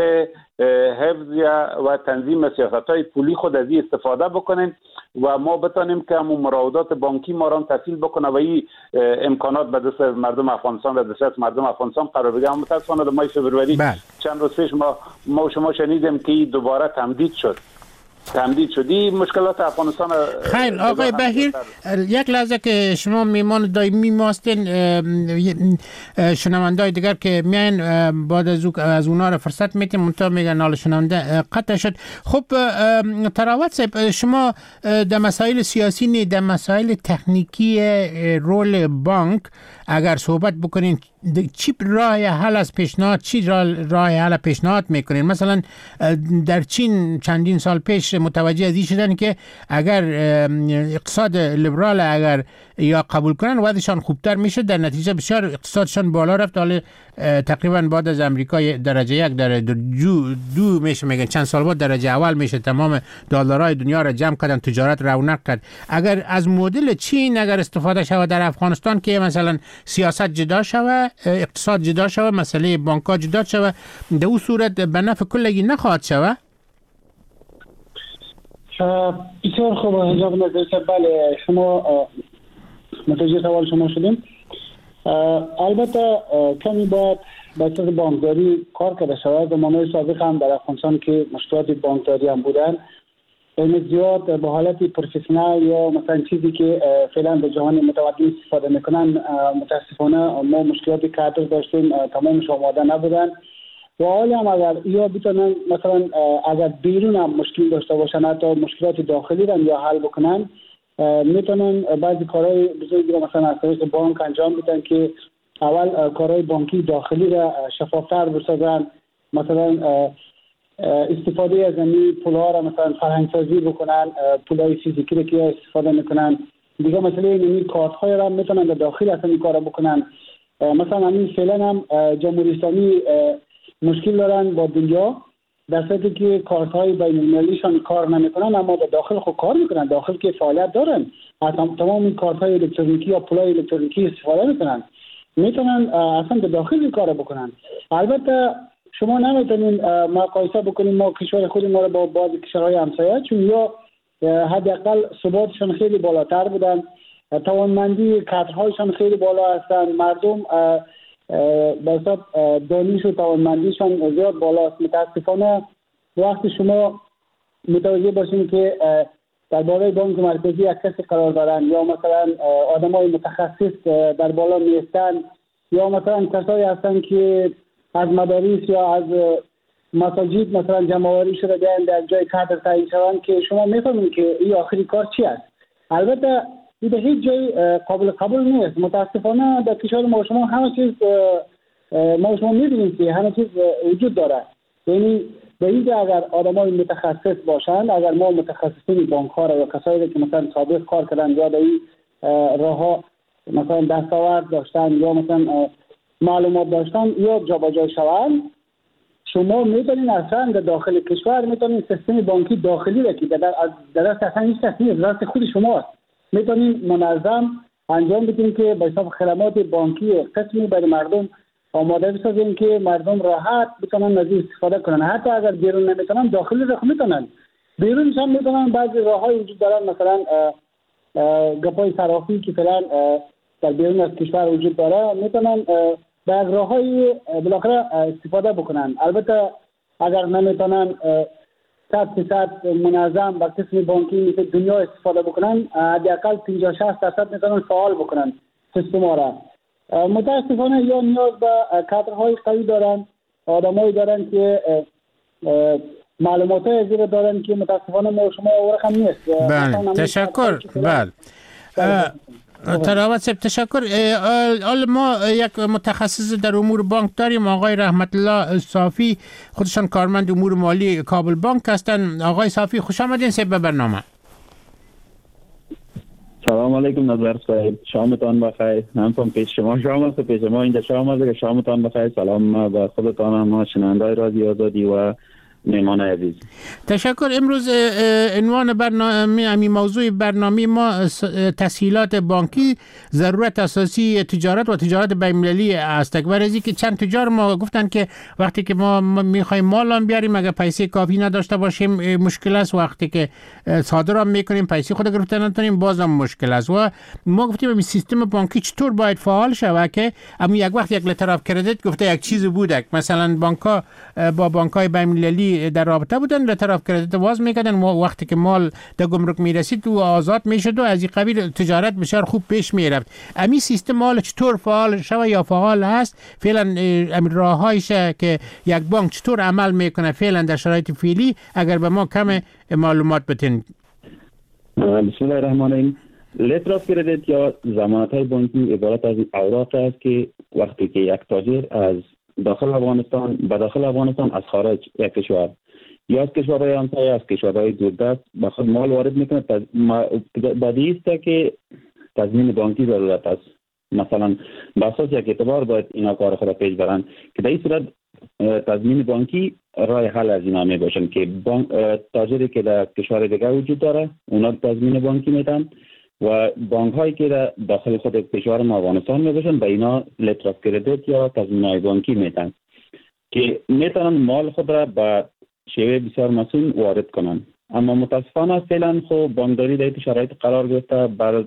حفظ و تنظیم سیاست‌های پولی خود از این استفاده بکنیم و ما بتانیم که همون مراودات بانکی ما را تسهیل بکنه و این امکانات به دست مردم افغانستان و دست مردم افغانستان قرار بگیره. اما متاسفانه در ماه فوریه چند روز پیش ما و شما شنیدیم که دوباره تمدید شدی مشکلات افغانستان. خیر آقای بهیر، یک لحظه که شما میمان دائمی ماستین، شنوندای دیگر که میان بعد از اونا را فرصت میتیم منطقه میگن نال شنونده قطع شد. خب تراوت صاحب، شما در مسائل سیاسی نه، در مسائل تکنیکی رول بانک اگر صحبت بکنین چی راه حل از پیشنهاد، چی راه حل پیشنهاد میکنین؟ مثلا در چین چندین سال پیش متوجه از این شدن که اگر اقتصاد لیبرال اگر یا قبول کنن وضعشان خوبتر میشه، در نتیجه بسیار اقتصادشان بالا رفت. حالا تقریبا بعد از امریکا درجه 1 درجه 2 میشه، میگن چند سال بعد درجه اول میشه. تمام دلارای دنیا را جمع کردن، تجارت رونق کرد. اگر از مدل چین اگر استفاده شود در افغانستان که مثلا سیاست جدا شود، اقتصاد جدا شود، مسئله بانک‌ها جدا شود، در اون صورت به نفع کلگی نخواهد شود؟ بسیار خوب جناب نظری صاحب، بله شما متوجه سوال شما شدیم. البته کمی باید به اساس بانکداری کار کرده شود. زمانهای سابق هم در افغانستان که مشکلات بانکداری هم بودن، این زیاد به حالت پروفسیونال یا مثلا چیزی که فعلا به جهان متمدن استفاده میکنن، متاسفانه ما مشکلات کادر داشتیم، تمامش آماده نبودن و حالا هم اگر یا بتونن مثلا اگر بیرون هم مشکل داشته باشن، حتی مشکلات داخلی را یا حل بکنن، میتونن بعضی کارهای بزرگی را مثلا از طریق بانک انجام بدن که اول کارهای بانکی داخلی را شفافتر بسازن، مثلا استفاده از این پول‌ها را مثلا فرهنگ‌سازی بکنن، پول‌های فیزیکی که استفاده میکنن. دیگه مسئله این کارت‌های را میتونن در داخل اصلا این کارا بکنن. مثلا همین فعلا هم جمهوری اسلامی مشکل دارن با دنیا، در صورتی که کارت‌های بین‌المللیشان کار نمیکنن، اما در داخل خود کار میکنن، داخل که فعالیت دارن، تمام این کارت‌های الکترونیکی یا پول‌های الکترونیکی استفاده میکنن، میتونن اصلا در داخل کار بکنن. البته شما نمیتونین مقایسه بکنین ما کشور خود ما رو با بعضی کشورهای همسایه، چون یا حداقل ثباتشان خیلی بالاتر بودن، توانمندی کادرهایشان خیلی بالا هستن، مردم به حساب دانش و توانمندیشان زیاد بالاست. متاسفانه وقتی شما متوجه باشین که در بالای بانک مرکزی یک کسی قرار دارن یا مثلا آدمای متخصص در بالا نیستن یا مثلا کسایی هستن که از مدارس یا از مساجد مثلا جمع‌آوری شده بیان در جای کادر تعیین شوند، که شما میفهمید که این آخری کار چی است. البته این به هیچ جای قابل قبول نیست. متاسفانه در کشور ما شما همه چیز ما شما می‌بینیم که همه چیز وجود داره. یعنی به اینکه اگر آدمای متخصص باشند، اگر ما متخصصین بانک‌ها یا کسایی که مثلا سابق کار کردن یا در این راه‌ها مثلا دستاورد داشتن یا مثلا معلومات داشتن یا جابجا شوند، شما میتونین اصلا در داخل کشور میتونین سیستم بانکی داخلی را که در دست اصلا هیچ کس نیست، دست خود شماست، میتونین منظم انجام بدین که به حساب خدمات بانکی قسمی برای مردم آماده بسازین که مردم راحت بتونن از استفاده کنن. حتی اگر بیرون نمیتونن داخلی را میتونن، بیرونش هم میتونن. بعضی راههای وجود دارن، مثلا گپای صرافی که فعلا در بیرون از کشور وجود داره، میتونن در راههای بالاخره استفاده بکنن. البته اگر نمیتونن 100% منظم با قسم بانکی مثل دنیا استفاده بکنن، حداقل 50-60% میتونن فعال بکنن سیستم را. متاسفانه یا نیاز به کادرهای قوی دارن، آدمایی دارن که معلوماتای ازی دارن که متاسفانه ما شما رقم نیست. بله تشکر. بله تراوت صاحب تشکر. ما یک متخصص در امور بانک داریم، آقای رحمت الله صافی، خودشان کارمند امور مالی کابل بانک هستند. آقای صافی خوش آمدین به برنامه. سلام علیکم نظر صاحب، شامتان بخیر. هم پیش شما شام است، پیش ما اینجا شام است. شامتان بخیر. سلام به خودتان، ما شنوندای رادیو آزادی و مهمان عزیز. تشکر. امروز عنوان برنامه موضوع برنامه ما تسهیلات بانکی، ضرورت اساسی تجارت و تجارت بین‌المللی است. ورزی که چند تجار ما گفتن که وقتی که ما میخوایم مال بیاریم اگر پیسه کافی نداشته باشیم مشکل است، وقتی که صادرات میکنیم پیسه خود گرفته نتونیم بازم مشکل است. و ما گفتیم این سیستم بانکی چطور باید فعال شود که اما یک وقت یک لتر کردیت گفته یک چیز بوده، مثلا بانک‌ها با بانک‌های بین‌المللی در رابطه بودن، به طرف کردیت باز میکردن، وقتی که مال در گمرک میرسید و آزاد میشد و از این قبیل تجارت بسیار خوب پیش میرفت. امی سیستم مال چطور فعال شوه یا فعال هست فعلا؟ امیر راههایش که یک بانک چطور عمل میکنه فعلا در شرایط فعلی، اگر به ما کم معلومات بتین. بسم الله الرحمن الرحیم. لتر آف کردیت یا ضمانت های بانکی عبارت از اوراق است که وقتی که یک تاجر از داخل افغانستان به داخل افغانستان از خارج یک کشور یا از کشورهای همسایه، از کشورهای دوردست به خود مال وارد میکنه، بدیهی است که تضمین بانکی ضرورت است. مثلا به اساس یک اعتبار باید اینا کار خود پیش برن که در این صورت تضمین بانکی راه حل از اینا می باشن که تاجری که در کشور دیگر وجود داره اونا تضمین بانکی میدن و بانک هایی که در داخل خود کشور ما افغانستان می باشن به اینا لتر آف کردیت یا تضمین های بانکی میدن که میتونن مال خود را به شیوه بسیار مسئول وارد کنن. اما متاسفانه فعلا خب بانکداری در این شرایط قرار گرفته بر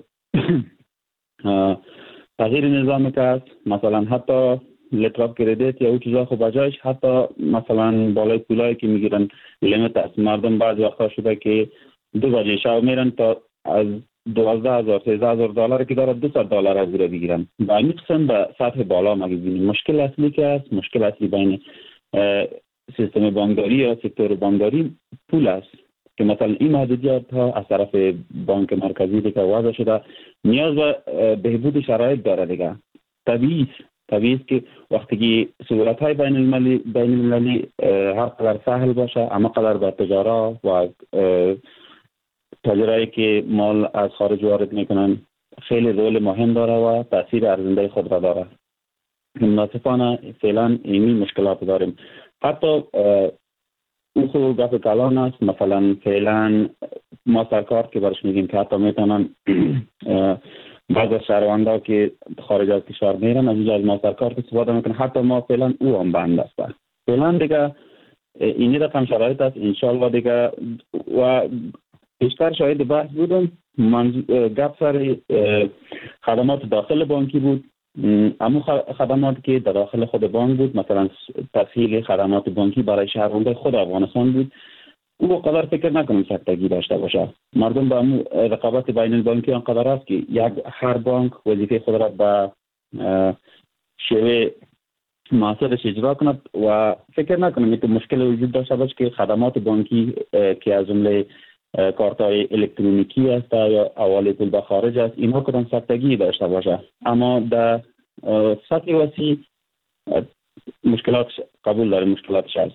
تغییر نظام که است. مثلا حتی لتر آف کردیت یا او چیزا خب بجایش حتی مثلا بالای پولایی که میگیرن لیمیت است. مردم بعض وقتا شده که 2 بجه شب میرن تا از 12,000 13,000 دلار که داره $200 از زیر بگیرن. با این قسم به سطح بالا مگذینیم. مشکل اصلی که است، مشکل اصلی بین سیستم بانکداری یا سکتور بانکداری پول است که مثلا این محدودیت ها از طرف بانک مرکزی دیگه وضع شده نیاز به بهبود شرایط داره دیگه. طبیعی است که وقتی که سهولت های بین المللی هر قدر سهل باشه اما قدر به تجارا و تاجرایی که مال از خارج وارد میکنن خیلی رول مهم داره و تاثیر ارزنده خود را داره. مناسبانه فعلا این مشکلات داریم. حتی اون خود گفت کلان است. مثلا فعلا ما سرکار که برش میگیم که حتی میتونن بعض از شهروندها که خارج از کشور میرن از اینجا از ما سرکار استفاده میکنن. حتی ما فعلا او هم بند است. فعلا دیگه اینی رقم شرایط است. انشالله دیگه و بیشتر شاید بحث بودم گپ سر خدمات داخل بانکی بود. اما خدمات که در داخل خود بانک بود، مثلا تسهیل خدمات بانکی برای شهروندان خود افغانستان بود، او قدر فکر نکنم سختگی داشته باشه. مردم با رقابت بین البانکی آنقدر است که هر بانک وظیفه خود را به شیوه مناسبش اجرا کند و فکر نکنم که مشکل وجود داشته باشه که خدمات بانکی که از جمله کارت‌های الکترونیکی است یا حواله پول به خارج است، اینها کدام سختگی داشته باشه. اما در سطح وسیع مشکلات قبول داره، مشکلاتش هست.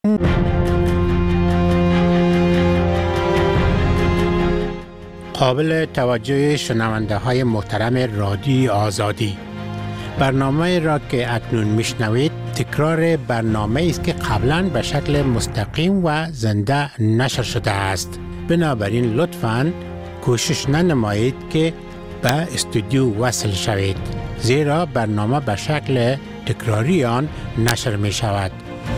قابل توجه شنونده های محترم رادیو آزادی، برنامه را که اکنون میشنوید تکرار برنامه است که قبلا به شکل مستقیم و زنده نشر شده است. بنابراین لطفاً کوشش ننمایید که به استودیو وصل شوید، زیرا برنامه به شکل تکراری آن نشر می شود.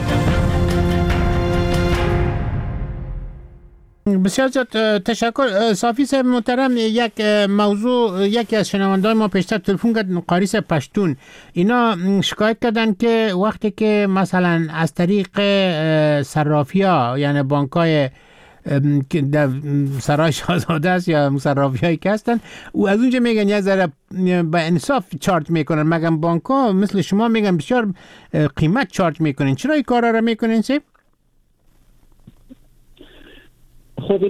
بسیار زیاد تشکر. صافی صاحب محترم، یک موضوع یکی از شنونده‌های ما پیشتر تلفن کرد، قاریس پشتون. اینا شکایت کردن که وقتی که مثلا از طریق صرافی‌ها، یعنی بانک‌های در سرای شاهزاده است یا صرافی‌هایی که هستن، و از اونجا میگن یک ذره به انصاف چارج میکنن، مگر بانک‌ها مثل شما میگن بسیار قیمت چارج میکنین. چرا این کارا رو میکنین صاحب؟ خب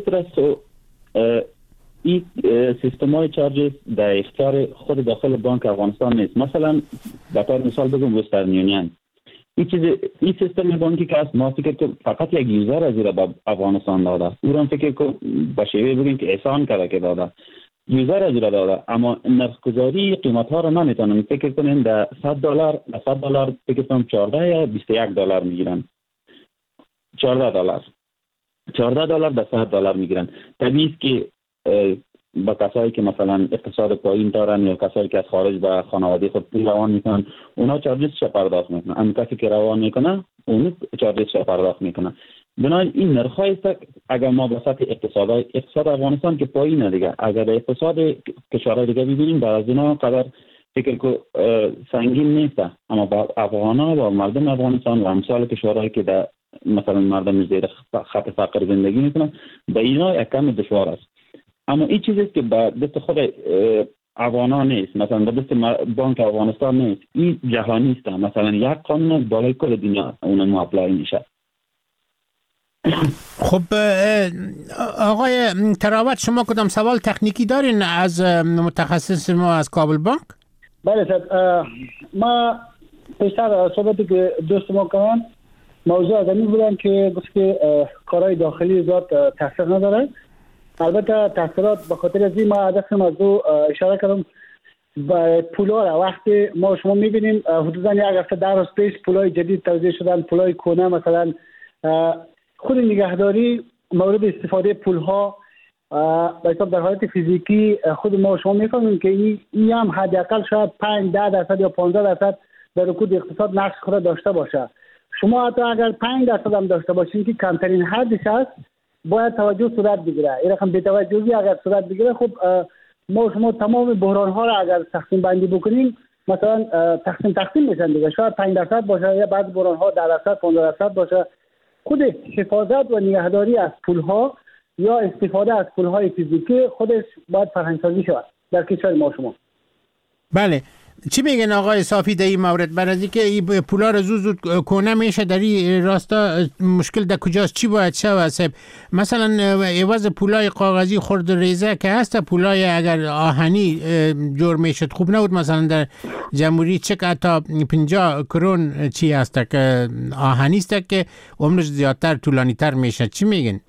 این سیستم های چارجز در اختیار خود داخل بانک افغانستان نیست. مثلا به طور مثال بگم وسترن یونین، این سیستم بانکی که است، ما فکر که فقط یک یوزر از را به افغانستان داده، او را فکر که با شیوه بگیم که احسان کرده که داده، یوزر از را داده، اما نرخ‌گذاری قیمت ها را نمیتونن. فکر کنین در $100 فکر کنم 14 یا $21 میگیرن. $14 در $100 میگیرن. طبیعی است که با کسایی که مثلا اقتصاد پایین دارن یا کسایی که از خارج به خانواده خود پول روان میکنن، اونا چارجزش پرداخت میکنن. اما کسی که روان میکنه اون چارجزش پرداخت میکنه. بنابراین این نرخ‌های است. اگر ما به سطح اقتصاد افغانستان که پایینه دیگه، اگر اقتصاد کشورهای دیگه ببینیم در از اینا قدر فکر که سنگین نیست، اما با افغانا و مردم افغانستان و امثال کشورهایی که در مثلا مردم زیر خط فقر زندگی میکنن، به اینا یک کم دشوار است. اما این چیزی که به دست خود افغانا نیست، مثلا به دست بانک افغانستان نیست، این جهانی است. مثلا یک قانون بالای کل دنیا اون اپلای میشه. خب آقای تراوت، شما کدام سوال تکنیکی دارین از متخصص ما از کابل بانک؟ بله صاحب، ما پیشتر صحبتی که دوست ما کردن موضوع از این بودن که گفت که کارهای داخلی زیاد تاثیر نداره. البته تاثیرات به خاطر از این ما هدف موضوع اشاره کردم به پولا را. وقتی ما شما میبینیم حدودا یک هفته 10 روز پیش پولای جدید توزیع شدن، پولای کهنه مثلا خود نگهداری مورد استفاده پولها به حساب در حالت فیزیکی خود ما شما میفهمیم که این هم حداقل شاید 5-10% یا 15% در رکود اقتصاد نقش خود داشته باشه. شما حتی اگر 5% هم داشته باشین که کمترین حدش هست، باید توجه صورت بگیره. این رقم بی توجهی اگر صورت بگیره، خب ما شما تمام بحران ها را اگر تقسیم بندی بکنیم، مثلا تقسیم میشن دیگه، شاید 5% باشه یا بعض بحران ها 10% 15% باشه. خود حفاظت و نگهداری از پول ها یا استفاده از پول های فیزیکی خودش باید فرهنگ‌سازی شود در کشور ما شما. بله، چی میگن آقای صافی در این مورد؟ برای که این پولا رو زود کنه میشه، در این راستا مشکل در کجاست؟ چی باید شود؟ مثلا عوض پولای کاغذی خرد ریزه که هست، پولای اگر آهنی جور میشد خوب نبود. مثلا در جمهوری چک حتی 50 کرون چی هست که آهنی است که عمرش زیادتر طولانی تر میشه. چی میگن؟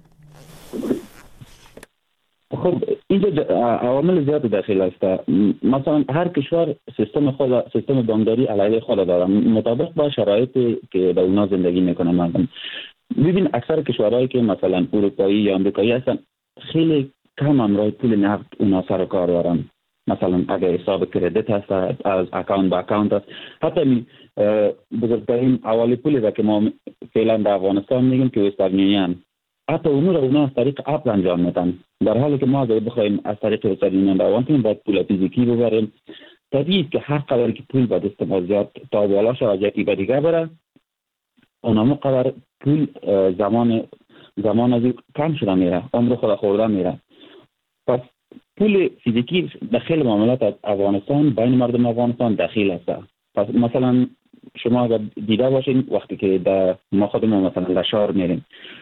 خب اینجا عوامل زیادی داخل است. مثلا هر کشور سیستم بانکداری علیه خود داره مطابق با شرایطی که در اونها زندگی میکنه. مردم ببین اکثر کشورهایی که مثلا اروپایی یا امریکایی هستن خیلی کم امرای پول نقد اونها سر کار دارن. مثلا اگر حساب کردیت هست از اکاونت به اکاونت هست، حتی بزرگترین حواله پولی را که ما فعلا در افغانستان میگیم که وسترن یونین، حتی اونا از طریق اپ انجام میدن، در حالی که ما اگر بخوایم از طریق وسترن یونین روان کنیم باید پول فیزیکی ببریم. طبیعی که هر قدر که پول به دست ما زیاد تا بالا شود یکی به دیگه بره، اونم قدر پول زمان از کم شده میره، عمر خود خورده میره. پس پول فیزیکی داخل معاملات افغانستان بین مردم افغانستان داخل است. پس مثلا شما اگر دیده باشین وقتی که ما خودمون مثلا در شهر میریم،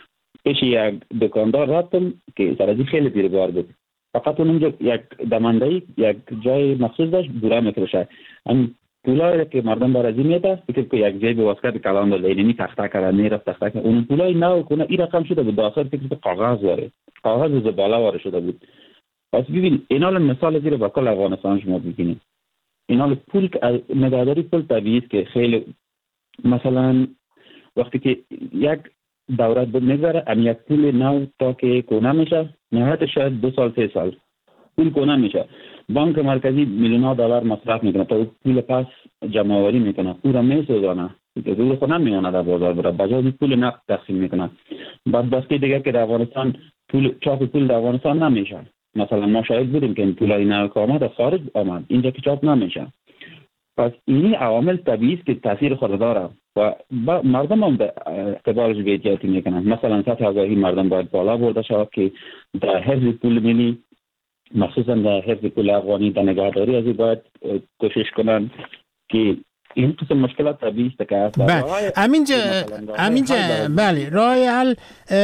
پیش یک دکاندار رفتم که سرازی خیلی دیربار بود. فقط اونجا یک دماندهی یک جای مخصوص داشت بوره میفروشه. این پولایی که مردم برازی میده فکر که یک جای به واسطه کلام داره اینی تخته کرده میرفت تخته کرده اون پولای نو کنه این رقم شده بود داخل فکر که کاغذ داره کاغذ زباله وارد شده بود. پس ببین اینا مثال زیر با کل افغانستان شما ببینید اینا پول نگهداری پول طبیعی است که خیلی مثلا وقتی که یک دورت بود میگذره ام یک پول نو تا که کنه میشه نهایت شاید 2 سال 3 سال پول کنه میشه. بانک مرکزی میلیون دلار مصرف میکنه تا پول پس جمع آوری میکنه پول میسوزانه که پول خود نمیانه در بازار بره بجای پول نقد تقسیم میکنه. بعد بسته دیگه که در افغانستان پول چاپ پول در افغانستان نمیشه. مثلا ما شاید بودیم که این پولای نو که آمد از خارج آمد اینجا که چاپ نمیشه. پس این عوامل طبیعی است که تاثیر خود داره و مردم هم به اعتبارش به احتیاطی میکنن. مثلا سطح آگاهی مردم باید بالا برده شود که در حفظ پول ملی مخصوصا در حفظ پول افغانی در نگهداری از این باید کوشش کنن که این قسم مشکلات طبیعی است که هست. امینجا بله راه حل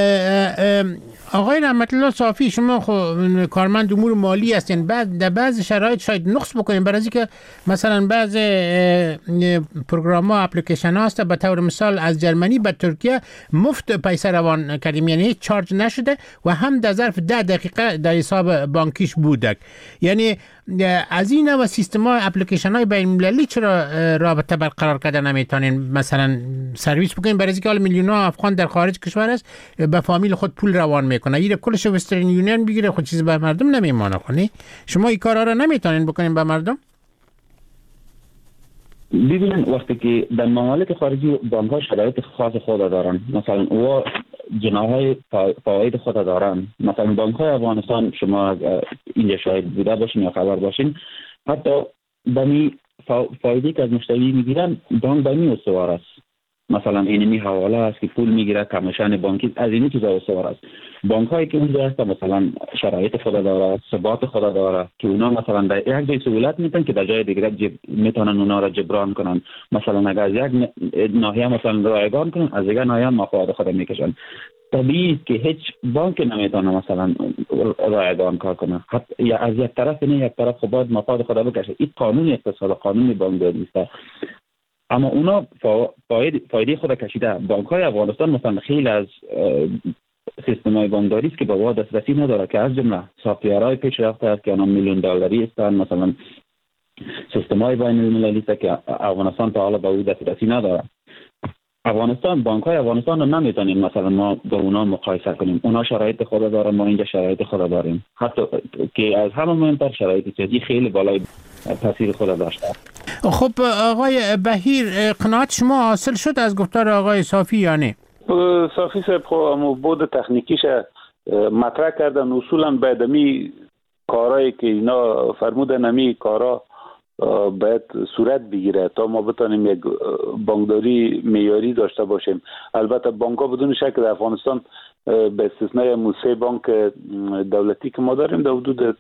آقای رحمت الله صافی شما کارمند امور مالی هستین در بعض شرایط شاید نقص بکنین برای اینکه مثلا بعض پروگرام ها اپلیکیشن ها هست به طور مثال از جرمنی به ترکیه مفت پیسه روان کردیم یعنی هیچ چارج نشده و هم در ظرف 10 دقیقه در حساب بانکیش بودک. یعنی از این و سیستم های اپلیکیشن های بین المللی چرا رابطه برقرار کردن نمیتونین مثلا سرویس بکنین برای اینکه میلیون ها افغان در خارج کشور است به فامیل خود پول روان میکنه این کلش وسترن یونین بگیره خود چیزی به مردم نمیمانه کنی شما این کارا رو نمیتونین بکنین به مردم. ببینن وقتی که در ممالک خارجی بانک ها شرایط خاص خود دارن مثلا او جناهای فواید خود دارن. مثلا بانک های افغانستان شما اینجا شاید بوده باشین یا خبر باشین حتی بمی فایده که از مشتری میگیرن بانک بمی استوار است. مثلا اینمی حواله است که پول میگیره کمیشن بانکی از این چیزا استوار است. بانک هایی که اونجا هست مثلا شرایط خود داره ثبات خود داره که اونا مثلا در یک جای سهولت میتن که در جای دیگه میتونن اونا را جبران کنن. مثلا اگر از یک ناحیه مثلا رایگان کنن از دیگه ناحیه مفاد خود میکشن. طبیعی که هیچ بانک نمیتونه مثلا رایگان کار کنه یا از یک طرف نه یک طرف خود مفاد خود بکشه. این قانون اقتصاد قانون بانکداری است. اما اونا فایده خود کشیده. بانک های افغانستان مثلا خیلی از سیستم های بانکداری است که به وا دسترسی نداره که از جمله سافت‌ورهای پیشرفته است که آنها میلیون دلاری هستند. مثلا سیستم های بین المللی است که افغانستان تا حالا به او دسترسی نداره. افغانستان بانک های افغانستان رو نمیتونیم مثلا ما با اونا مقایسه کنیم. اونا شرایط خود دارن ما اینجا شرایط خود داریم. حتی که از همه مهمتر شرایط اقتصادی خیلی بالای تاثیر خود داشته. خب آقای بهیر قناعت شما حاصل شد از گفتار آقای صافی یا نه؟ صافی صاحب خب بود تکنیکیش مطرح کردن اصولا باید امی کارهایی که اینا فرمودن امی کارها باید صورت بگیره تا ما بتانیم یک بانکداری معیاری داشته باشیم. البته بانک ها بدون شک در افغانستان به استثنای موسه بانک دولتی که ما داریم در حدود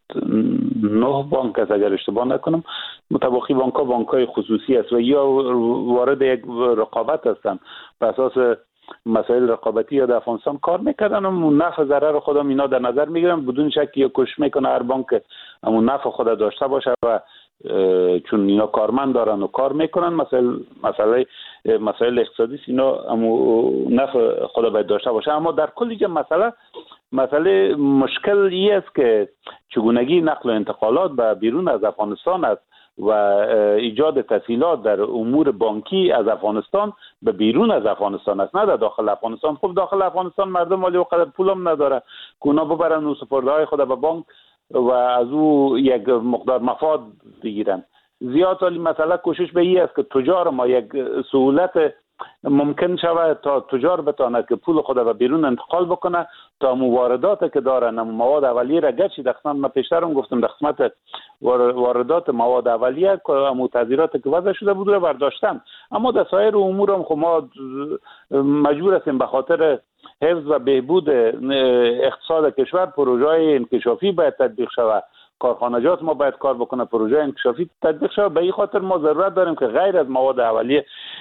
9 بانک است اگر اشتباه نکنم متباقی بانک های خصوصی است و یا وارد یک رقابت هستند به اساس مسائل رقابتی یا در افغانستان کار میکردن و نفع ضرر خودم اینا در نظر میگیرن بدون شک یا کوشش میکنه هر بانک همون نفع خود داشته باشه و چون اینا کارمند دارن و کار میکنن مسائل اقتصادی اینا نفع خود باید داشته باشه. اما در کل اینجا مسئله مشکل این است که چگونگی نقل و انتقالات به بیرون از افغانستان است و ایجاد تسهیلات در امور بانکی از افغانستان به بیرون از افغانستان است نه در داخل افغانستان. خب داخل افغانستان مردم مالی و قدر پولم نداره که اونا ببرن و سپرده های خود به بانک و از او یک مقدار مفاد بگیرن. زیاد حالی مسئله کوشش به این است که تجار ما یک سهولت ممکن شود تا تجار بتواند که پول خود به بیرون انتقال بکنه تا واردات که دارن مواد اولیه را گرچه در قسمت ما پیشترم گفتم در قسمت واردات مواد اولیه که تعذیرات که وضع شده بود رو برداشتن. اما در سایر امور هم خب ما مجبور هستیم به خاطر حفظ و بهبود اقتصاد کشور پروژه‌های انکشافی باید تطبیق شود. کارخانجات ما باید کار بکنه پروژه انکشافی تطبیق شود. به این خاطر ما ضرورت داریم که غیر از مواد اولیه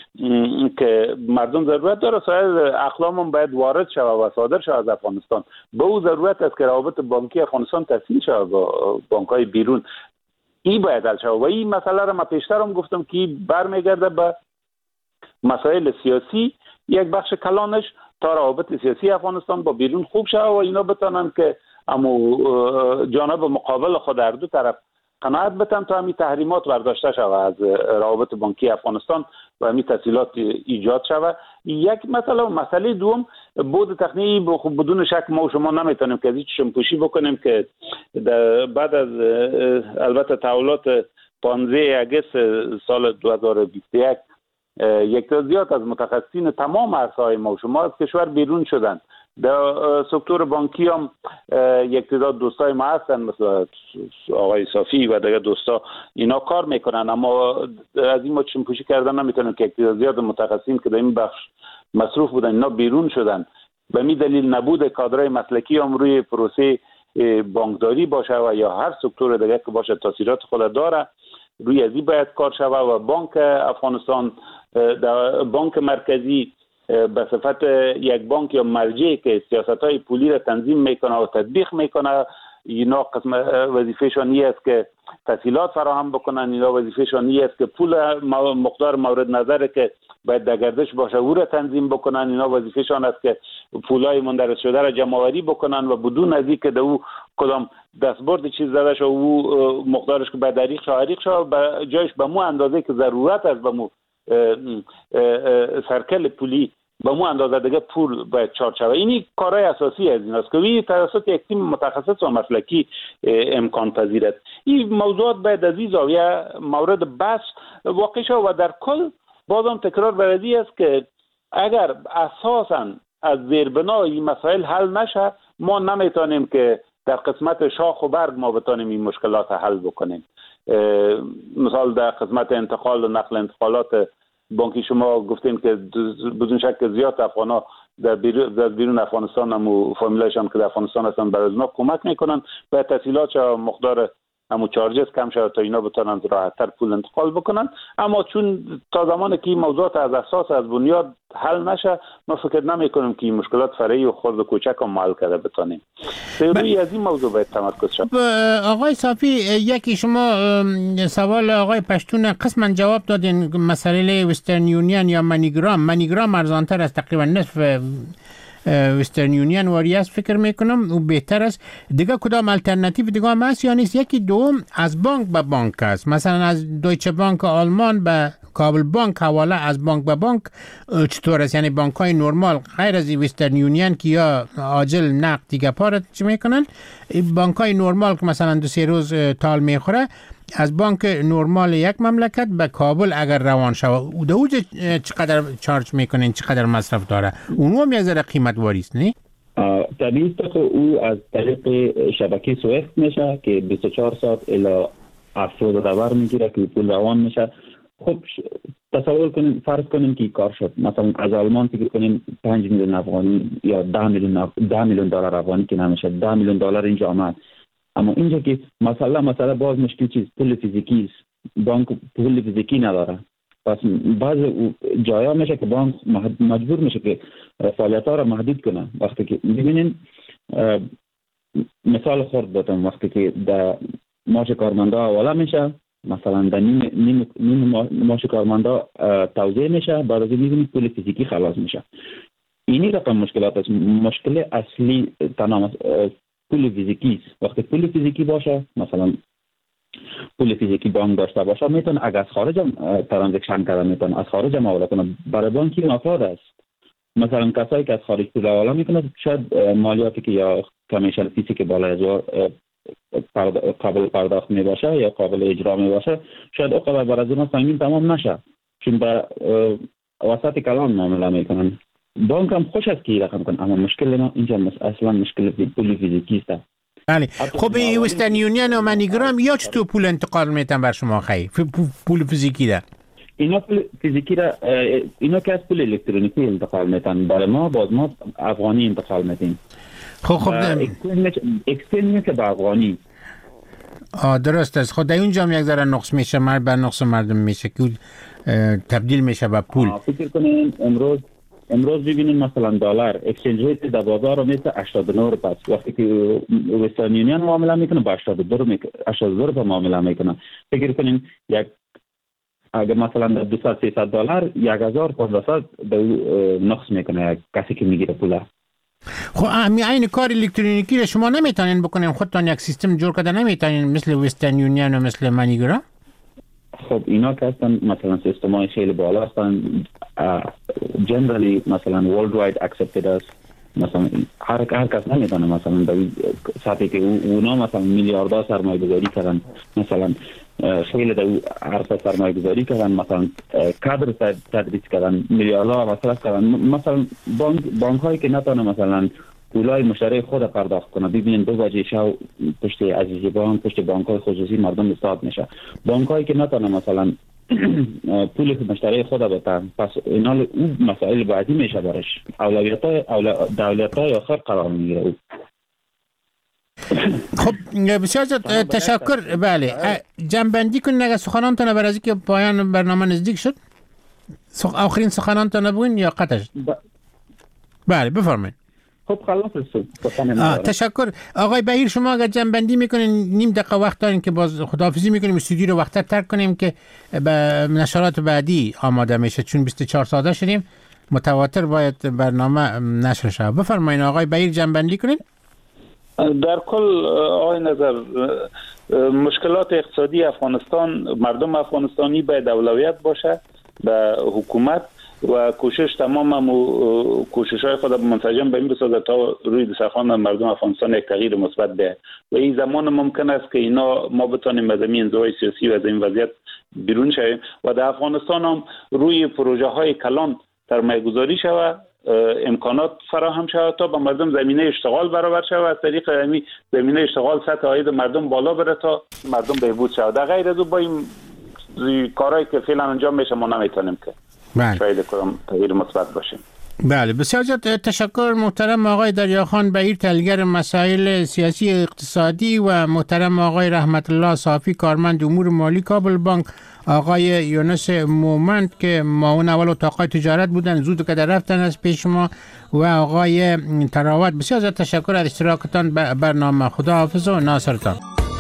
که مردم ضرورت داره سایر اقلام هم باید وارد شود و صادر شود از افغانستان. به او ضرورت است که روابط بانکی افغانستان تسهیل شود با بانک‌های بیرون. این باید حل شود و این مسئله را من پیشتر هم گفتم که برمیگرده به مسائل سیاسی یک بخش کلانش تا روابط سیاسی افغانستان با بیرون خوب شود و اینا بتونن که جانب مقابل خود در دو طرف قناعت بتن تا همین تحریمات برداشته شود از روابط بانکی افغانستان و همین تسهیلات ایجاد شود. یک مسئله دوم بود تقنینی بدون شک ما و شما نمیتونیم که از این چشم‌پوشی بکنیم که بعد از البته تحولات 15 اگست سال 2021 یک تعداد از متخصصین تمام عرصه‌های ما و شما از کشور بیرون شدند. در سکتور بانکی هم یک تعداد دوستای ما هستن مثل آقای صافی و دیگه دوستا اینا کار میکنن، اما از این چشم‌پوشی کردن نمیتونن که یک تعداد زیاد متخصصین که در این بخش مصروف بودن اینا بیرون شدن. به می دلیل نبود کادرای مسلکی هم روی پروسه بانکداری باشه و یا هر سکتور دیگه که باشه تاثیرات خود داره، روی ازی باید کار شود و بانک افغانستان بانک مرکزی به صفت یک بانک یا مرجعی که سیاست‌های پولی را تنظیم میکنه و تطبیق میکنه، اینا قسم وظیفه‌شان این است که تسهیلات فراهم بکنن، اینا وظیفه‌شان این است که پول مقدار مورد نظر که باید در گردش باشه او را تنظیم بکنن، اینا وظیفه‌شان است که پولای مندرج شده را جمع‌آوری بکنن و بدون از اینکه در او کدام دستبرد چیز زده شه او مقدارش که به دریغ شه به جایش به مو اندازه که ضرورت است به مو سرکل پولی به مو اندازه دیگه پول باید چارج شود. اینی کارهای اساسی از این است که وی توسط یک تیم متخصص و مسلکی امکان پذیر است. این موضوعات باید از این زاویه مورد بحث واقع شود و در کل بازم تکرار بردی است که اگر اساساً از زیربنای این مسائل حل نشه ما نمیتونیم که در قسمت شاخ و برگ ما بتونیم این مشکلات حل بکنیم. مثال در قسمت انتقال و نقل انتقالات بانکی شما گفتین که بدون شک زیاد افغانا در بیرون افغانستان هم فامیلایشان که در افغانستان هستن برای اونا کمک میکنن و تسهیلات و مقدار همو چارجز کم شد تا اینا بتونن راحت‌تر پول انتقال بکنن. اما چون تا زمانی که این موضوعات از اساس از بنیاد حل نشه ما فکر نمی‌کنیم که این مشکلات فرعی و خرد و کوچک هم حل کرده بتونیم. روی از این موضوع باید تمرکز شد. آقای صافی یکی شما سوال آقای پشتون قسما جواب دادین، مسئله وسترن یونین یا منیگرام ارزان‌تر از تقریبا نصف وسترن یونین واری است فکر میکنم و بهتر است. دیگه کدام الटरनेटिव دیگه هم هست یا نیست؟ یکی دوم از بانک به بانک است، مثلا از دویچه بانک آلمان به کابل بانک حواله از بانک به بانک چطور است؟ یعنی بانک های نورمال غیر از وسترن یونین که یا عاجل نقد دیگه پارت چی میکنن، بانک های نورمال که مثلا 2-3 روز تال میخوره از بانک نورمال یک مملکت به کابل اگر روان شود او دوج چقدر چارج میکنین، چقدر مصرف داره، اونو هم یه ذره قیمت واریست نه؟ طبیعی است که او از طریق شبکه سوئیفت میشه که 24 ساعت الی $70 میگیره که پول روان میشه. خب تصور کنیم فرض کنیم که کار شد، مثلا از آلمان فکر کنیم 5 میلیون افغانی یا 10 میلیون دلار افغانی که نمیشه 10 میلیون دلار اینجا آمد. اما اینجا که مسئله باز مشکل چیز پول فیزیکی است، بانک پول فیزیکی نداره، پس بعض جایا میشه که بانک مجبور میشه که فعالیت‌ها را محدود کنه. وقتی که ببینین مثال خرد بدم، وقتی که در معاش کارمندا حواله میشه مثلا در نیم معاش کارمندا توزیع میشه، بعد از این پول فیزیکی خلاص میشه. اینی رقم مشکلات است. مشکل اصلی تنها پول فیزیکی است. وقتی پول فیزیکی باشه، مثلا پول فیزیکی بانک داشته باشه، میتونه اگر از خارج هم ترانزکشن کنه، میتونه از خارج هم حواله کنه. برای بانکی مفاد است. مثلا کسایی که از خارج پول حواله میکنه شاید مالیاتی که یا کمیشن فیسی که بالای 1000 قابل پرداخت می باشه یا قابل اجرا می باشه، شاید او قدر بر از اون سنگین تمام نشه، چون به وسط کلان معامله میکنن. بانک هم خوش است که رقم کنه، اما مشکل ما اینجا اصلا مشکل پول فیزیکی است. بله. خب این وسترن یونین و منیگرام یا چطور پول انتقال میتن بر شما خیلی پول فیزیکی ده؟ اینا پول فیزیکی را اینا که از پول الکترونیکی انتقال میتن، برای ما باز ما افغانی انتقال میتیم. خب اکسچنج که با افغانی درست است. خود در اونجا هم یک ذره نقص میشه، بر نقص مردم میشه که تبدیل میشه به پول. فکر کنین امروز ببینیم مثلا دلار اکسچنج ریت در بازار میشه 89 روپیه، وقتی که وسترن یونین معامله میکنه با 82 روپیه معامله میکنه. فکر کنین یک اگر مثلا 200-300 دلار 1500 نقص میکنه یک کسی که میگیره پول. خب این کار الکترونیکی رو شما نمیتونین بکنین؟ خودتان یک سیستم جور کرده نمیتونین مثل وسترن یونین و مثل منیگرا؟ خب اینا که هستن مثلا سیستم های خیلی بالا هستن، جنرالی مثلا world wide accepted است، مثلا هر کس نمیتونه مثلا در سطحی که اونا مثلا میلیاردها سرمایه گذاری کردن، مثلا خیلی در عرصه سرمایه گذاری کردن، مثلا کادر تدریس کردن، میلیاردها مصرف کردن. مثلا بانک هایی که نتونه مثلا پولای مشتری خود پرداخت کنه، ببینید 2 بجه شب پشت عزیزی بانک، پشت بانک های خصوصی مردم استاد میشه. بانک هایی که نتونه مثلا پول مشتری خود بتن، پس اینا اون مسائل بعدی میشه برش دولت های آخر قرار میگیره او. خب بسیار تشکر. بله جنبندی کنین اگر سخنانتان بر از اینکه پایان برنامه نزدیک شد، آخرین سخنانتان بگوین یا قطع شد؟ بله بفرمایید. خب خلاص شد. تشکر آقای بهیر. شما اگر جنبندی میکنین، نیم دقیقه وقت دارین که باز خداحافظی میکنیم، استودیو رو وقت‌تر ترک کنیم که به نشرات بعدی آماده میشه، چون 24 ساعته شدیم متواتر باید برنامه نشر شه. بفرمایید آقای بهیر جنبندی کنین. در کل آقای نظر مشکلات اقتصادی افغانستان، مردم افغانستانی باید اولویت باشه به حکومت و کوشش تمام کوشش‌های خود منسجم به این بسازد تا روی دسترخوان مردم افغانستان یک تغییر مثبت ده و این زمان ممکن است که اینا ما بتونیم از این انزوای سیاسی و از این وضعیت بیرون شویم و در افغانستان هم روی پروژه های کلان سرمایه‌گذاری شود، امکانات فراهم شود تا به مردم زمینه اشتغال برابر شود و از طریق همین زمینه اشتغال سطح عاید مردم بالا بره تا مردم بهبود شود. در غیر از او با این کارهایی که فعلا انجام میشه ما نمیتونیم که شاید کنم تغییر مثبت باشیم. بله بسیار زیاد تشکر محترم آقای دریاخان بهیر، تحلیلگر مسائل سیاسی اقتصادی، و محترم آقای رحمت الله صافی، کارمند امور مالی کابل بانک، آقای یونس مومند که معاون اول اتاق تجارت بودن زود که در رفتن از پیش ما، و آقای تراوت. بسیار زیاد تشکر از اشتراکتان برنامه. خدا حافظ و ناصرتان.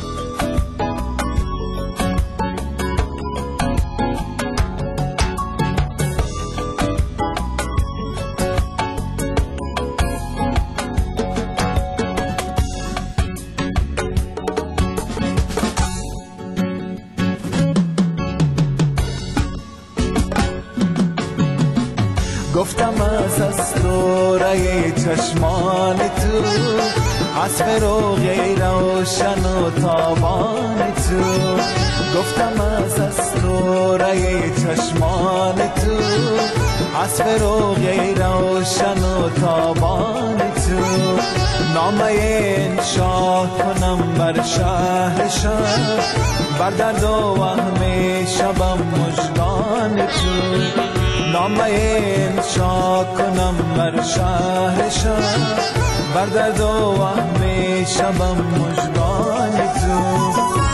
گفتم از اسراره چشمان تو، از فروغ روشن و تابان تو. گفتم از اسراره چشمان تو، از فروغ روشن و تابان تو. نامه انشا کنم بر شهر شهر، بر درد و وهم شبم مژگان تو. نامه انشا کنم بر شهر شهر، بر درد و وهم شبم مژگان تو.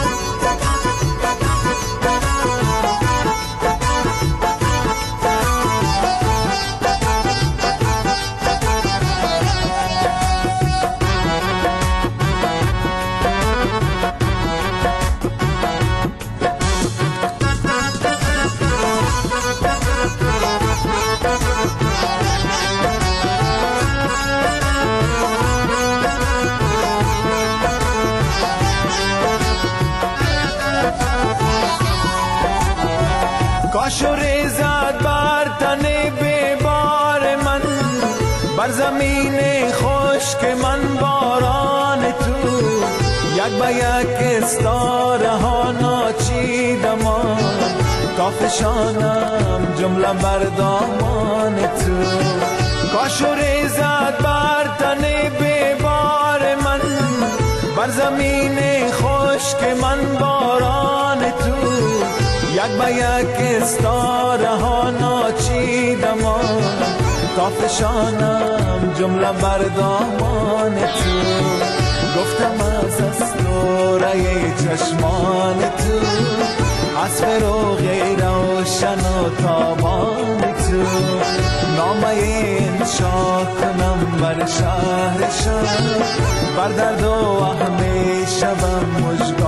کاش و ریزد بر تن بیبار من، بر زمین خشک من باران تو. یک به یک استاره ها ناچیدمان، تا فشانم جمله بر دامان تو. کاش و ریزد بر تن بیبار من، بر زمین خشک من باران تو. یک به یک استاره ها ناچیدمان، تا فشانم جمله بر دامان تو. گفتم از دوره چشمان تو، از فروغ روشن و تابان تو، نامه انشا کنم بر شهر شهر، بر درد و همیشه و مژگان